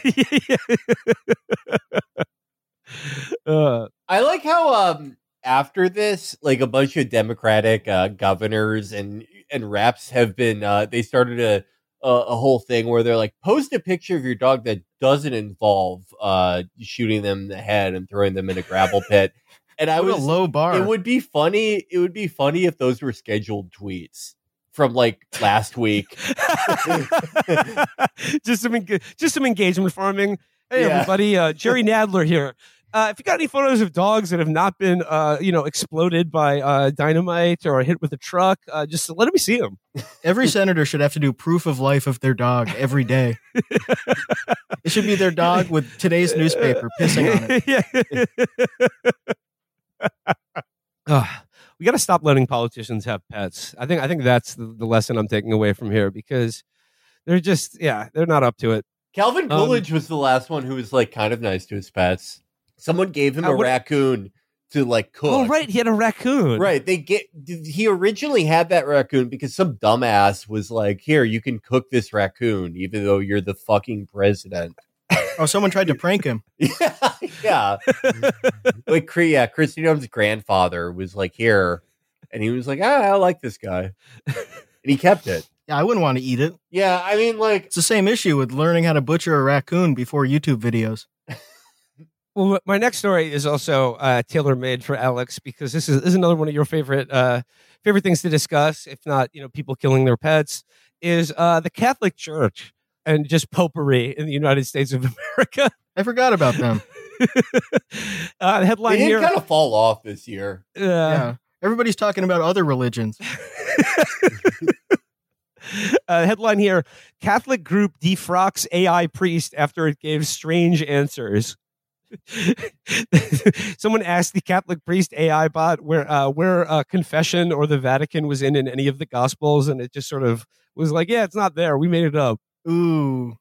Speaker 1: uh,
Speaker 3: I like how um after this, like a bunch of Democratic uh, governors and and reps have been uh, they started a, a a whole thing where they're like, post a picture of your dog that doesn't involve uh shooting them in the head and throwing them in a gravel pit. And I
Speaker 2: What
Speaker 3: was
Speaker 2: a low bar.
Speaker 3: It would be funny. It would be funny if those were scheduled tweets from like last week.
Speaker 1: just some, enga- just some engagement farming. Hey,
Speaker 3: Yeah.
Speaker 1: everybody, uh, Jerry Nadler here. Uh, if you got any photos of dogs that have not been, uh, you know, exploded by uh, dynamite or hit with a truck, uh, just let me see them.
Speaker 2: Every senator should have to do proof of life of their dog every day. It should be their dog with today's newspaper pissing on it.
Speaker 1: yeah. Ugh, we got to stop letting politicians have pets. I think I think that's the, the lesson I'm taking away from here, because they're just, yeah, they're not up to it.
Speaker 3: Calvin
Speaker 1: Um,
Speaker 3: Coolidge was the last one who was like kind of nice to his pets. Someone gave him
Speaker 1: Uh,
Speaker 3: a
Speaker 1: what-
Speaker 3: raccoon to like cook.
Speaker 1: Oh, right, he had a raccoon.
Speaker 3: Right. They get he originally had that raccoon because some dumbass was like, "Here, you can cook this raccoon even though you're the fucking president."
Speaker 2: Oh, someone tried to prank him.
Speaker 3: yeah. Yeah. Like Cre- yeah, Kristi Noem's grandfather was like, "Here." And he was like, ah, I like this guy. And he kept it.
Speaker 2: Yeah, I wouldn't want to eat it.
Speaker 3: Yeah, I mean, like,
Speaker 2: It's the same issue with learning how to butcher a raccoon before YouTube videos.
Speaker 1: Well, my next story is also uh, tailor-made for Alex, because this is, this is another one of your favorite uh, favorite things to discuss, if not, you know, people killing their pets, is uh, the Catholic Church and just popery in the United States of America.
Speaker 2: I forgot about them.
Speaker 1: uh, the headline
Speaker 3: they did
Speaker 1: here.
Speaker 3: kind of fall off this year.
Speaker 1: uh,
Speaker 2: Yeah. Everybody's talking about other religions.
Speaker 1: uh, headline here: Catholic group defrocks A I priest after it gave strange answers. Someone asked the Catholic priest A I bot where uh, where uh, confession or the Vatican was in in any of the Gospels, and it just sort of was like, "Yeah, it's not there. We made it up."
Speaker 2: Ooh.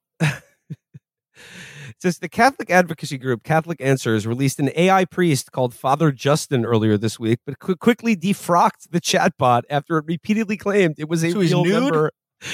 Speaker 1: It says the Catholic advocacy group Catholic Answers released an A I priest called Father Justin earlier this week, but qu- quickly defrocked the chatbot after it repeatedly claimed it was a
Speaker 2: So he's
Speaker 1: real
Speaker 2: nude?
Speaker 1: member.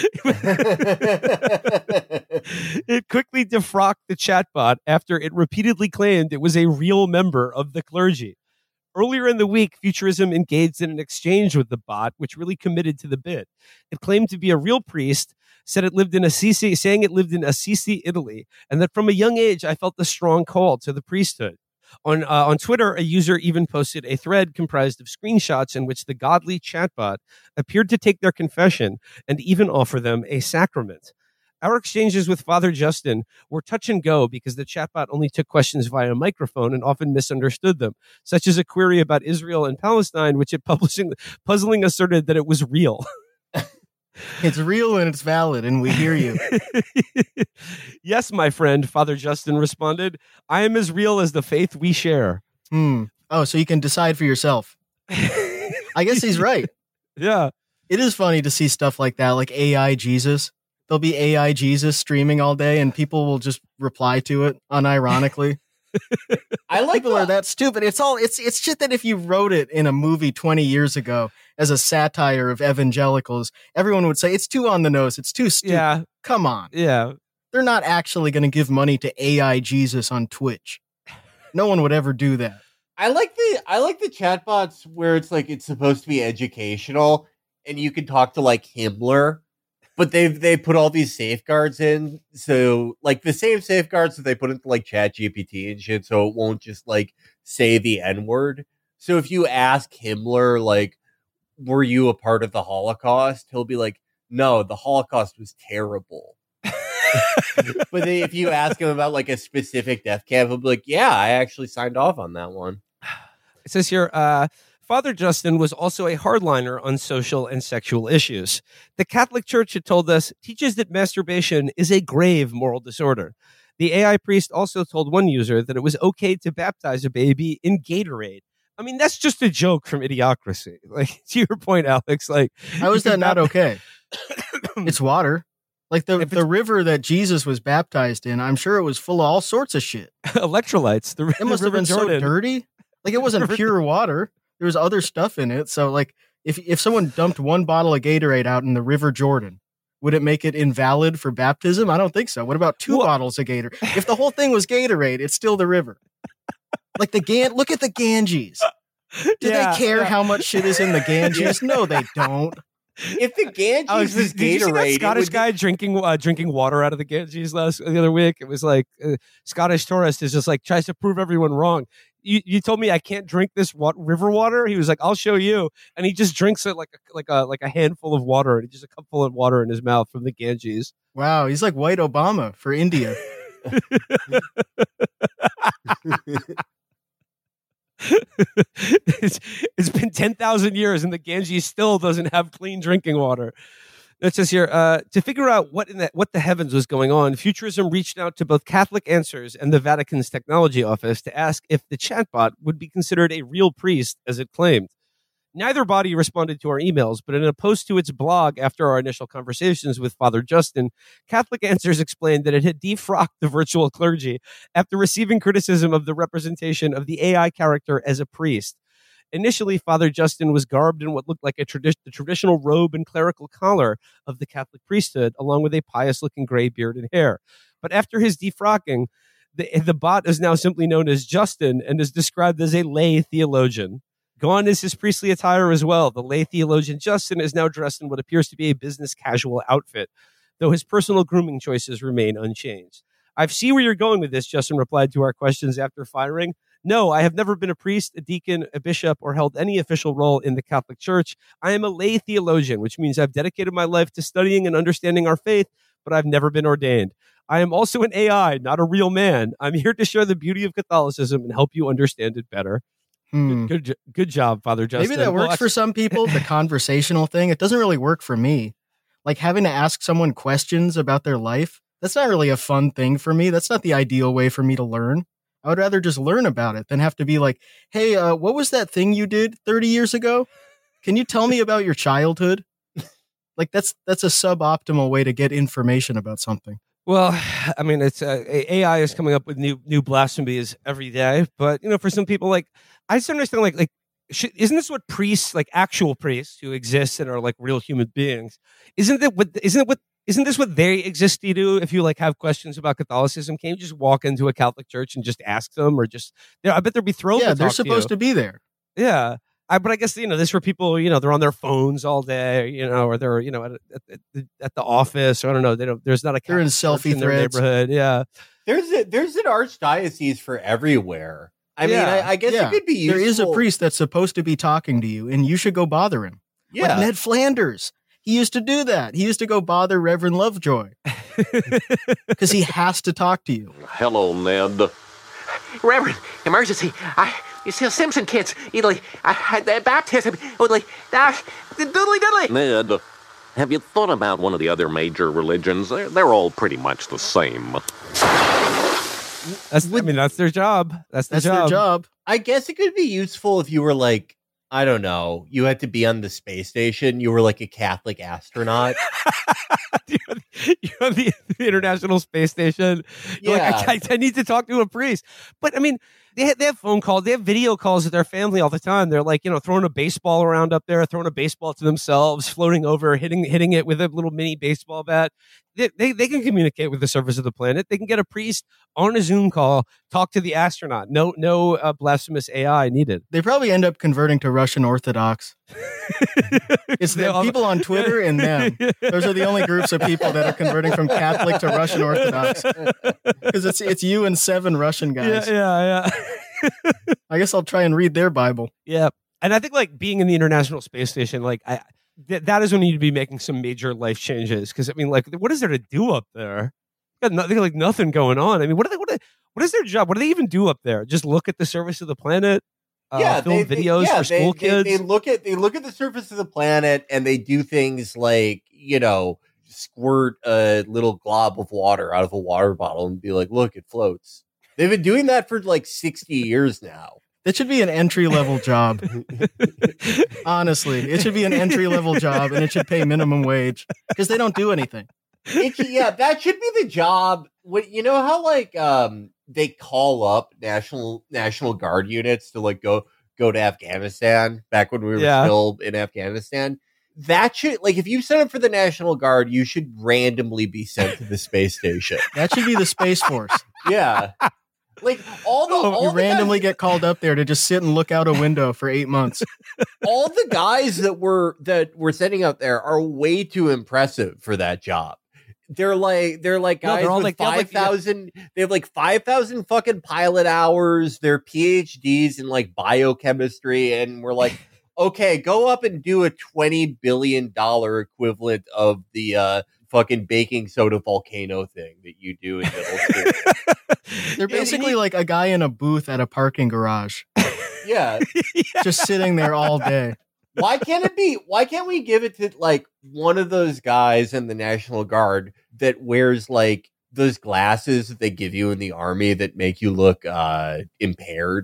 Speaker 1: It quickly defrocked the chatbot after it repeatedly claimed it was a real member of the clergy. Earlier in the week, Futurism engaged in an exchange with the bot, which really committed to the bit. It claimed to be a real priest, said it lived in Assisi, saying it lived in Assisi, Italy, and that from a young age I felt a strong call to the priesthood. On uh, on Twitter, a user even posted a thread comprised of screenshots in which the godly chatbot appeared to take their confession and even offer them a sacrament. Our exchanges with Father Justin were touch and go because the chatbot only took questions via microphone and often misunderstood them, such as a query about Israel and Palestine, which it publishing, puzzling asserted that it was real.
Speaker 2: It's real and it's valid, and we hear you.
Speaker 1: Yes, my friend, Father Justin responded. I am as real as the faith we share.
Speaker 2: Hmm. Oh, so you can decide for yourself. I guess he's right.
Speaker 1: Yeah.
Speaker 2: It is funny to see stuff like that, like A I Jesus. There'll be A I Jesus streaming all day, and people will just reply to it unironically.
Speaker 3: I like
Speaker 2: People
Speaker 3: the-
Speaker 2: are that stupid. It's all it's it's shit that if you wrote it in a movie twenty years ago as a satire of evangelicals, everyone would say it's too on the nose. It's too stupid.
Speaker 1: Yeah.
Speaker 2: Come on.
Speaker 1: Yeah.
Speaker 2: They're not actually going to give money to A I Jesus on Twitch. No one would ever do that.
Speaker 3: I like the I like the chatbots where it's like it's supposed to be educational and you can talk to like Himmler, but they've they put all these safeguards in, so like the same safeguards that they put into like Chat G P T and shit, so it won't just like say the N-word. So if you ask Himmler, like, were you a part of the Holocaust? He'll be like, no, the Holocaust was terrible. But then if you ask him about like a specific death camp, he'll be like, yeah, I actually signed off on that one.
Speaker 1: It says here, uh, Father Justin was also a hardliner on social and sexual issues. The Catholic Church, it told us, teaches that masturbation is a grave moral disorder. The A I priest also told one user that it was okay to baptize a baby in Gatorade. I mean, that's just a joke from Idiocracy. Like, to your point, Alex, like,
Speaker 2: how is that not okay? It's water. Like the, the river that Jesus was baptized in, I'm sure it was full of all sorts of shit.
Speaker 1: Electrolytes. The,
Speaker 2: it must
Speaker 1: the
Speaker 2: have been
Speaker 1: Jordan.
Speaker 2: so dirty. Like it wasn't pure water. There was other stuff in it. So like if if someone dumped one bottle of Gatorade out in the River Jordan, would it make it invalid for baptism? I don't think so. What about two
Speaker 1: well,
Speaker 2: bottles of Gatorade? If the whole thing was Gatorade, it's still the river. Like the Gan look at the Ganges. Do
Speaker 1: yeah,
Speaker 2: they care
Speaker 1: yeah.
Speaker 2: how much shit is in the Ganges? No, they don't.
Speaker 3: If the Ganges
Speaker 1: Alex,
Speaker 3: was
Speaker 1: did, did you see that
Speaker 3: Gatorade,
Speaker 1: Scottish
Speaker 3: would
Speaker 1: guy
Speaker 3: be-
Speaker 1: drinking uh, drinking water out of the Ganges last the other week. It was like uh, Scottish tourist is just like tries to prove everyone wrong. You you told me I can't drink this wa- river water. He was like, I'll show you, and he just drinks it like a, like a like a handful of water, and just a cupful of water in his mouth from the Ganges.
Speaker 2: Wow, he's like white Obama for India.
Speaker 1: it's, it's been ten thousand years and the Ganges still doesn't have clean drinking water. It says here, uh, to figure out what in the, what the heavens was going on, Futurism reached out to both Catholic Answers and the Vatican's technology office to ask if the chatbot would be considered a real priest, as it claimed. Neither body responded to our emails, but in a post to its blog after our initial conversations with Father Justin, Catholic Answers explained that it had defrocked the virtual clergy after receiving criticism of the representation of the A I character as a priest. Initially, Father Justin was garbed in what looked like a tradi- the traditional robe and clerical collar of the Catholic priesthood, along with a pious-looking gray beard and hair. But after his defrocking, the, the bot is now simply known as Justin and is described as a lay theologian. Gone is his priestly attire as well. The lay theologian Justin is now dressed in what appears to be a business casual outfit, though his personal grooming choices remain unchanged. I see where you're going with this, Justin replied to our questions after firing. No, I have never been a priest, a deacon, a bishop, or held any official role in the Catholic Church. I am a lay theologian, which means I've dedicated my life to studying and understanding our faith, but I've never been ordained. I am also an A I, not a real man. I'm here to share the beauty of Catholicism and help you understand it better.
Speaker 2: Hmm.
Speaker 1: Good, good, good job, Father Justin.
Speaker 2: Maybe that works
Speaker 1: well,
Speaker 2: for some people, the conversational thing. It doesn't really work for me. Like having to ask someone questions about their life, that's not really a fun thing for me. That's not the ideal way for me to learn. I would rather just learn about it than have to be like, hey, uh, what was that thing you did thirty years ago? Can you tell me about your childhood? Like that's that's a suboptimal way to get information about something.
Speaker 1: Well, I mean, it's uh, A I is coming up with new new blasphemies every day, but you know, for some people, like I just understand, like like should, isn't this what priests, like actual priests who exist and are like real human beings, isn't that what isn't it what isn't this what they exist to do? If you like have questions about Catholicism, can't you just walk into a Catholic church and just ask them, or just I bet they'd be thrilled.
Speaker 2: Yeah,
Speaker 1: to
Speaker 2: they're
Speaker 1: talk
Speaker 2: supposed
Speaker 1: to,
Speaker 2: to be there.
Speaker 1: Yeah. I, but I guess, you know, this for people, you know, they're on their phones all day, you know, or they're, you know, at, at, at, the, at the office, or I don't know. They don't, there's not a
Speaker 2: They're in
Speaker 1: Catholic church
Speaker 2: selfie
Speaker 1: in their
Speaker 2: threads.
Speaker 1: neighborhood. Yeah.
Speaker 3: There's a, there's an archdiocese for everywhere. I
Speaker 1: Yeah.
Speaker 3: mean, I, I guess
Speaker 2: Yeah,
Speaker 3: it could be useful.
Speaker 2: there is a priest that's supposed to be talking to you, and you should go bother him.
Speaker 3: Yeah.
Speaker 2: Like Ned Flanders. He used to do that. He used to go bother Reverend Lovejoy because he has to talk to you.
Speaker 6: Hello, Ned.
Speaker 7: Reverend, emergency. I, you see, the Simpson kids, Italy, I had their baptism, like, uh, doodly doodly.
Speaker 6: Ned, have you thought about one of the other major religions? They're, they're all pretty much the same.
Speaker 1: That's, I mean, that's their job. That's their
Speaker 2: That's
Speaker 1: job.
Speaker 2: their job.
Speaker 3: I guess it could be useful if you were like, I don't know, you had to be on the space station. You were like a Catholic astronaut.
Speaker 1: You're on- you're on the, the International Space Station. You're
Speaker 3: Yeah.
Speaker 1: like, I, I, I need to talk to a priest. But I mean, they have, they have phone calls, they have video calls with their family all the time. They're like, you know, throwing a baseball around up there, throwing a baseball to themselves, floating over, hitting hitting it with a little mini baseball bat. They, they, they can communicate with the surface of the planet. They can get a priest on a Zoom call, talk to the astronaut. No, no uh, blasphemous A I needed.
Speaker 2: They probably end up converting to Russian Orthodox. It's
Speaker 1: They
Speaker 2: the
Speaker 1: all-
Speaker 2: people on Twitter and them. Those are the only groups of people that are converting from Catholic to Russian Orthodox. Because it's it's you and seven Russian
Speaker 1: Yeah,
Speaker 2: guys.
Speaker 1: yeah, yeah.
Speaker 2: I guess I'll try and read their Bible.
Speaker 1: Yeah. And I think like being in the International Space Station, like I, th- that is when you need to be making some major life changes. Because I mean, like, what is there to do up there? They got nothing, like nothing going on. I mean, what are they? What, are, what is their job? What do they even do up there? Just look at the surface of the planet? Uh,
Speaker 3: yeah,
Speaker 1: film
Speaker 3: they,
Speaker 1: videos
Speaker 3: they, yeah,
Speaker 1: for school
Speaker 3: they,
Speaker 1: kids.
Speaker 3: They, they look at they look at the surface of the planet and they do things like, you know, squirt a little glob of water out of a water bottle and be like, "Look, it floats." They've been doing that for like sixty years now.
Speaker 2: That should be an entry level job. Honestly, it should be an entry level job, and it should pay minimum wage because they don't do anything.
Speaker 3: It, yeah, that should be the job. What you know how like um they call up national National Guard units to like go go to Afghanistan back when we were
Speaker 1: Yeah.
Speaker 3: still in Afghanistan. That should like if you sign up for the National Guard, you should randomly be sent to the space station.
Speaker 2: That should be the Space Force.
Speaker 3: Yeah. Like all the all
Speaker 2: You
Speaker 3: the
Speaker 2: randomly
Speaker 3: guys,
Speaker 2: get called up there to just sit and look out a window for eight months.
Speaker 3: all the guys that were that we're sending out there are way too impressive for that job. They're like they're like
Speaker 1: No,
Speaker 3: guys
Speaker 1: they're all
Speaker 3: with
Speaker 1: like- they have,
Speaker 3: five
Speaker 1: like, yeah.
Speaker 3: thousand. They have like five thousand fucking pilot hours. They're P H Ds in like biochemistry, and we're like, okay, go up and do a twenty billion dollar equivalent of the uh, fucking baking soda volcano thing that you do in middle school.
Speaker 2: They're
Speaker 3: Yeah, we
Speaker 2: basically
Speaker 3: need-
Speaker 2: like a guy in a booth at a parking garage,
Speaker 3: Yeah.
Speaker 2: just sitting there all day.
Speaker 3: Why can't it be? Why can't we give it to like one of those guys in the National Guard that wears like those glasses that they give you in the army that make you look uh, impaired?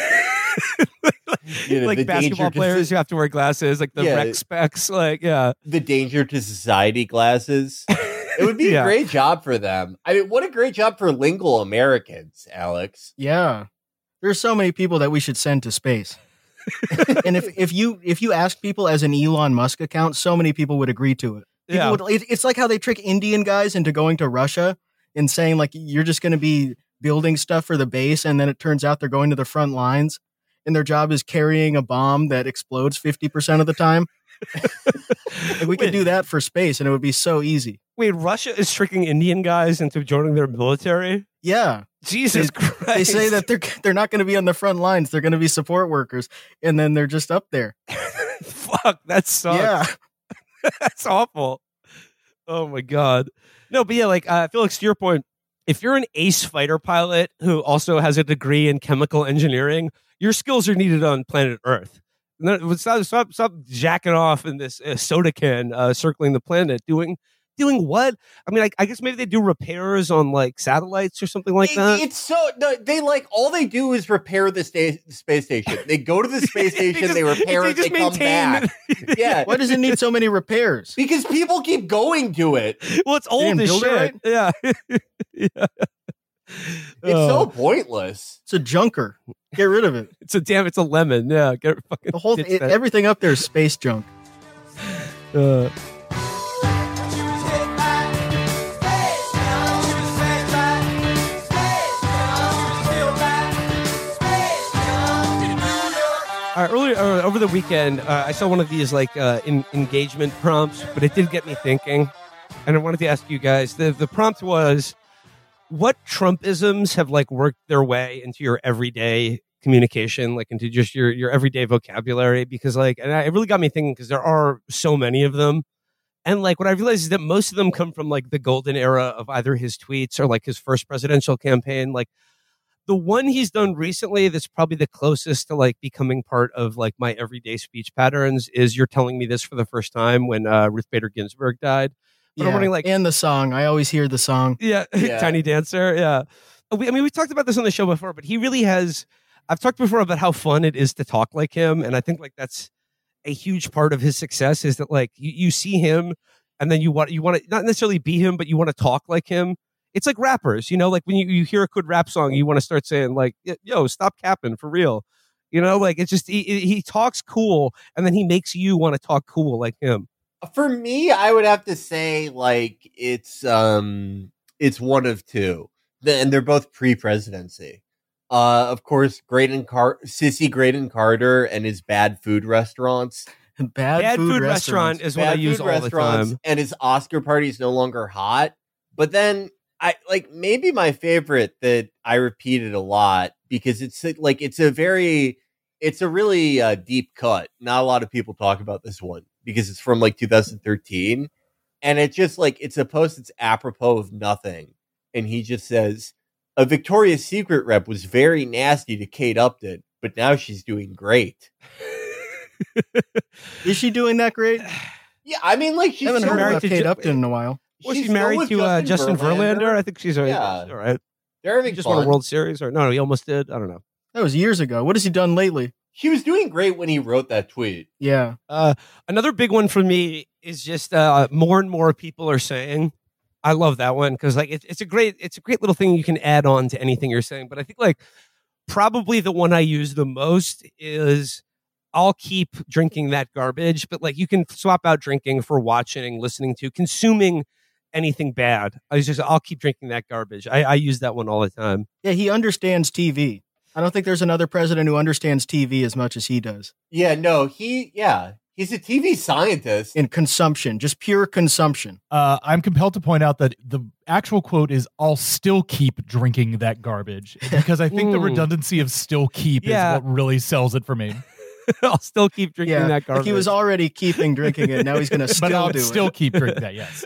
Speaker 3: You know,
Speaker 1: like
Speaker 3: the
Speaker 1: basketball
Speaker 3: danger to
Speaker 1: players
Speaker 3: so-
Speaker 1: who have to wear glasses, like the
Speaker 3: Yeah.
Speaker 1: rec specs. Like, yeah.
Speaker 3: the danger to society glasses. It would be
Speaker 1: Yeah.
Speaker 3: a great job for them. I mean, what a great job for lingual Americans, Alex.
Speaker 2: Yeah. There's so many people that we should send to space. And if, if you if you ask people as an Elon Musk account, so many people would agree to it. People
Speaker 1: Yeah.
Speaker 2: would, it- it's like how they trick Indian guys into going to Russia and saying like you're just going to be building stuff for the base, and then it turns out they're going to the front lines, and their job is carrying a bomb that explodes fifty percent of the time. Like, we could
Speaker 1: Wait.
Speaker 2: do that for space, and it would be so easy.
Speaker 1: Wait, Russia is tricking Indian guys into joining their military?
Speaker 2: Yeah,
Speaker 1: Jesus Christ.
Speaker 2: they say that they're they're not going to be on the front lines; they're going to be support workers, and then they're just up there.
Speaker 1: Fuck, that sucks.
Speaker 2: Yeah.
Speaker 1: That's awful. Oh my god. No, but yeah, like uh, Felix, to your point, if you're an ace fighter pilot who also has a degree in chemical engineering, your skills are needed on planet Earth. No, stop, stop, stop jacking off in this uh, soda can uh, circling the planet. Doing, doing what? I mean, I, I guess maybe they do repairs on like satellites or something like
Speaker 3: It-
Speaker 1: that.
Speaker 3: It's so no, they like all they do is repair the sta- space station. They go to the space station, they,
Speaker 1: just-
Speaker 3: repair
Speaker 1: they
Speaker 3: it, they
Speaker 1: just
Speaker 3: come
Speaker 1: maintain
Speaker 3: back.
Speaker 1: it.
Speaker 3: Yeah,
Speaker 2: Why does it need so many repairs?
Speaker 3: because people keep going to it.
Speaker 1: Well, it's old
Speaker 2: didn't
Speaker 1: as
Speaker 2: build it
Speaker 1: shit. Yeah. yeah.
Speaker 3: It's
Speaker 1: Oh.
Speaker 3: so pointless.
Speaker 2: It's a junker. Get rid of it.
Speaker 1: It's a damn. It's a lemon. Yeah, get fucking
Speaker 2: The whole
Speaker 1: ditch
Speaker 2: it,
Speaker 1: that.
Speaker 2: everything up there is space junk.
Speaker 1: Uh, all right, earlier uh, over the weekend, uh, I saw one of these like uh, in, engagement prompts, but it did get me thinking, and I wanted to ask you guys. the The prompt was, what Trumpisms have like worked their way into your everyday communication, like into just your your everyday vocabulary? Because like, and I, it really got me thinking because there are so many of them. And like what I realized is that most of them come from like the golden era of either his tweets or like his first presidential campaign. Like the one he's done recently that's probably the closest to like becoming part of like my everyday speech patterns is "You're telling me this for the first time" when uh, Ruth Bader Ginsburg died. But I'm
Speaker 2: Yeah,
Speaker 1: wondering, like,
Speaker 2: and the song. I always hear the song.
Speaker 1: yeah,
Speaker 3: Yeah.
Speaker 1: Tiny Dancer. Yeah. We, I mean, we've talked about this on the show before, but he really has. I've talked before about how fun it is to talk like him. And I think like that's a huge part of his success is that like you, you see him and then you want, you want to not necessarily be him, but you want to talk like him. It's like rappers, you know, like when you, you hear a good rap song, you want to start saying like, yo, stop capping for real. You know, like it's just, he, he talks cool and then he makes you want to talk cool like him.
Speaker 3: For me, I would have to say like it's um it's one of two, The- and they're both pre-presidency. Uh, of course, Graydon Car- Sissy Graydon Carter and his bad food restaurants.
Speaker 2: Bad,
Speaker 1: Bad
Speaker 2: food,
Speaker 1: food,
Speaker 2: restaurants.
Speaker 1: restaurant is what I
Speaker 3: Bad
Speaker 1: use
Speaker 3: food
Speaker 1: all the
Speaker 3: restaurants,
Speaker 1: time.
Speaker 3: and his Oscar party is no longer hot. But then I like maybe my favorite that I repeated a lot because it's like it's a very it's a really uh, deep cut. Not a lot of people talk about this one because it's from like two thousand thirteen, and it's just like it's a post that's apropos of nothing, and he just says a Victoria's Secret rep was very nasty to Kate Upton, but now she's doing great.
Speaker 2: Is she doing that great?
Speaker 3: Yeah, I mean, like she's
Speaker 2: I haven't
Speaker 3: so
Speaker 2: heard
Speaker 1: married
Speaker 2: about
Speaker 1: to
Speaker 2: Kate
Speaker 1: Ju-
Speaker 2: Upton in a while.
Speaker 1: Was
Speaker 3: she's
Speaker 1: she married
Speaker 3: still
Speaker 1: to
Speaker 3: with
Speaker 1: uh, Justin Verlander? I think she's all,
Speaker 3: Yeah.
Speaker 1: all right.
Speaker 3: They're having
Speaker 1: He just
Speaker 3: fun.
Speaker 1: won a World Series, or no, no, he almost did. I don't know.
Speaker 2: That was years ago. What has he done lately?
Speaker 3: He was doing great when he wrote that tweet.
Speaker 2: Yeah.
Speaker 1: Uh, another big one for me is just uh, more and more people are saying. I love that one because like it, it's a great it's a great little thing you can add on to anything you're saying. But I think like probably the one I use the most is I'll keep drinking that garbage. But like you can swap out drinking for watching, listening to, consuming anything bad. I was just I'll keep drinking that garbage. I, I use that one all the time.
Speaker 2: Yeah, he understands T V. I don't think there's another president who understands T V as much as he does.
Speaker 3: Yeah, no, he yeah, he's a T V scientist.
Speaker 2: In consumption, just pure consumption.
Speaker 8: Uh, I'm compelled to point out that the actual quote is, I'll still keep drinking that garbage. Because I think the
Speaker 1: Mm.
Speaker 8: redundancy of still keep
Speaker 1: Yeah.
Speaker 8: is what really sells it for me.
Speaker 1: I'll still keep drinking
Speaker 2: Yeah,
Speaker 1: that garbage.
Speaker 2: like he was already keeping drinking it. Now he's going to
Speaker 8: But
Speaker 2: still
Speaker 8: I'll
Speaker 2: do
Speaker 8: still
Speaker 2: it.
Speaker 8: keep drinking that, yes.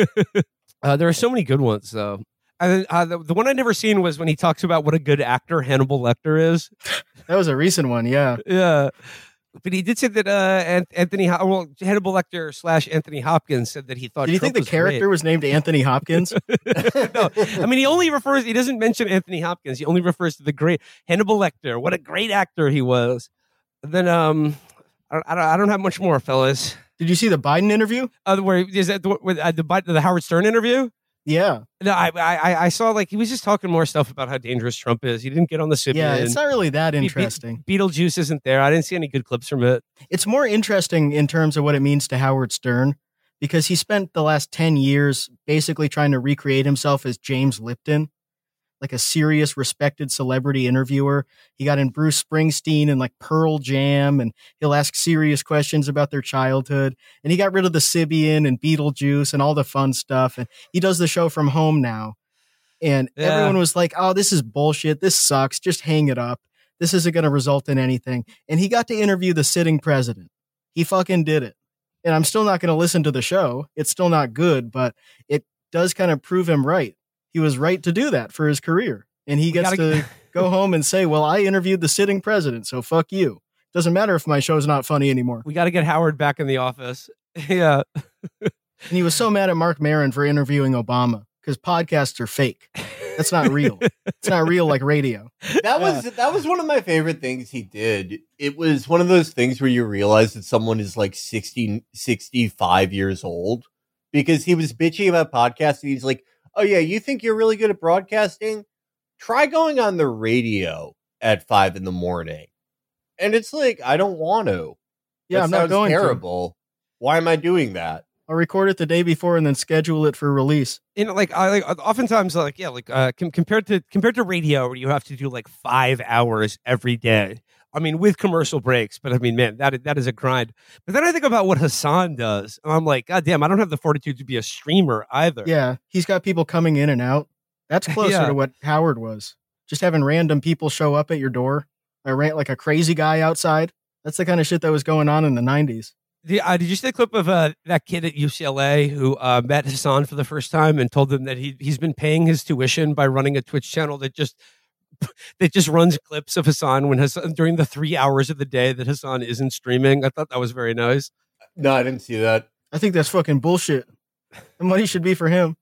Speaker 1: Uh, there are so many good ones, though. And uh, the, the one I never seen was when he talks about what a good actor Hannibal Lecter is.
Speaker 2: That was a recent one, yeah.
Speaker 1: Yeah, but he did say that uh, An- Anthony, Ho- well, Hannibal Lecter slash Anthony Hopkins said that he thought.
Speaker 2: Did you
Speaker 1: Trump
Speaker 2: think the
Speaker 1: was
Speaker 2: character
Speaker 1: great.
Speaker 2: was named Anthony Hopkins?
Speaker 1: No, I mean he only refers. He doesn't mention Anthony Hopkins. He only refers to the great Hannibal Lecter. What a great actor he was. And then, um, I, I don't, I don't have much more, fellas.
Speaker 2: Did you see the Biden interview?
Speaker 1: Uh, where is that? The, with, uh, the, Bi- the Howard Stern interview?
Speaker 2: Yeah.
Speaker 1: No, I, I I saw like he was just talking more stuff about how dangerous Trump is. He didn't get on the Sibian.
Speaker 2: Yeah, it's not really that
Speaker 1: Be- Be-
Speaker 2: interesting.
Speaker 1: Beetlejuice isn't there. I didn't see any good clips from it.
Speaker 2: It's more interesting in terms of what it means to Howard Stern because he spent the last ten years basically trying to recreate himself as James Lipton, like a serious, respected celebrity interviewer. He got in Bruce Springsteen and like Pearl Jam, and he'll ask serious questions about their childhood. And he got rid of the Sibian and Beetlejuice and all the fun stuff. And he does the show from home now. And
Speaker 1: Yeah.
Speaker 2: everyone was like, oh, this is bullshit. This sucks. Just hang it up. This isn't going to result in anything. And he got to interview the sitting president. He fucking did it. And I'm still not going to listen to the show. It's still not good, but it does kind of prove him right. He was right to do that for his career. And he gets
Speaker 1: gotta-
Speaker 2: to go home and say, well, I interviewed the sitting president, so fuck you. Doesn't matter if my show's not funny anymore.
Speaker 1: We got to get Howard back in the office. Yeah.
Speaker 2: And he was so mad at Mark Maron for interviewing Obama because podcasts are fake. That's not real. It's not real like radio.
Speaker 3: That was that was one of my favorite things he did. It was one of those things where you realize that someone is like sixty, sixty-five years old because he was bitching about podcasting. He's like, oh yeah, you think you're really good at broadcasting? Try going on the radio at five in the morning. And it's like, I don't want to.
Speaker 2: Yeah,
Speaker 3: That
Speaker 2: I'm not
Speaker 3: sounds
Speaker 2: going to.
Speaker 3: terrible. Why am I doing that?
Speaker 2: I'll record it the day before and then schedule it for release.
Speaker 1: You know, like I like oftentimes like yeah, like uh, com- compared to compared to radio where you have to do like five hours every day. I mean, with commercial breaks, but I mean, man, that that is a grind. But then I think about what Hassan does, and I'm like, God damn, I don't have the fortitude to be a streamer either.
Speaker 2: Yeah, he's got people coming in and out. That's closer
Speaker 1: Yeah.
Speaker 2: to what Howard was. Just having random people show up at your door. I ran like a crazy guy outside. That's the kind of shit that was going on in the nineties.
Speaker 1: The, uh, did you see the clip of uh, that kid at U C L A who uh, met Hassan for the first time and told him that he he's been paying his tuition by running a Twitch channel that just that just runs clips of Hassan when Hassan during the three hours of the day that Hassan isn't streaming? I thought that was very nice.
Speaker 3: No, I didn't see that.
Speaker 2: I think that's fucking bullshit. The money should be for him.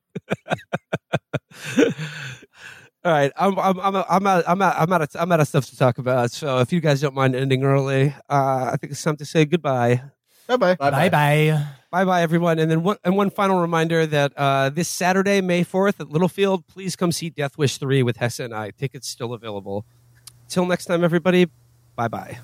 Speaker 1: All right, I'm I'm I'm I'm out I'm out I'm out of I'm out of stuff to talk about. So if you guys don't mind ending early, uh, I think it's time to say goodbye.
Speaker 2: Bye bye.
Speaker 8: Bye bye.
Speaker 1: Bye bye, everyone. And then one, and one final reminder that uh, this Saturday, May fourth at Littlefield, please come see Death Wish three with Hessa and I. Tickets still available. Till next time, everybody. Bye bye.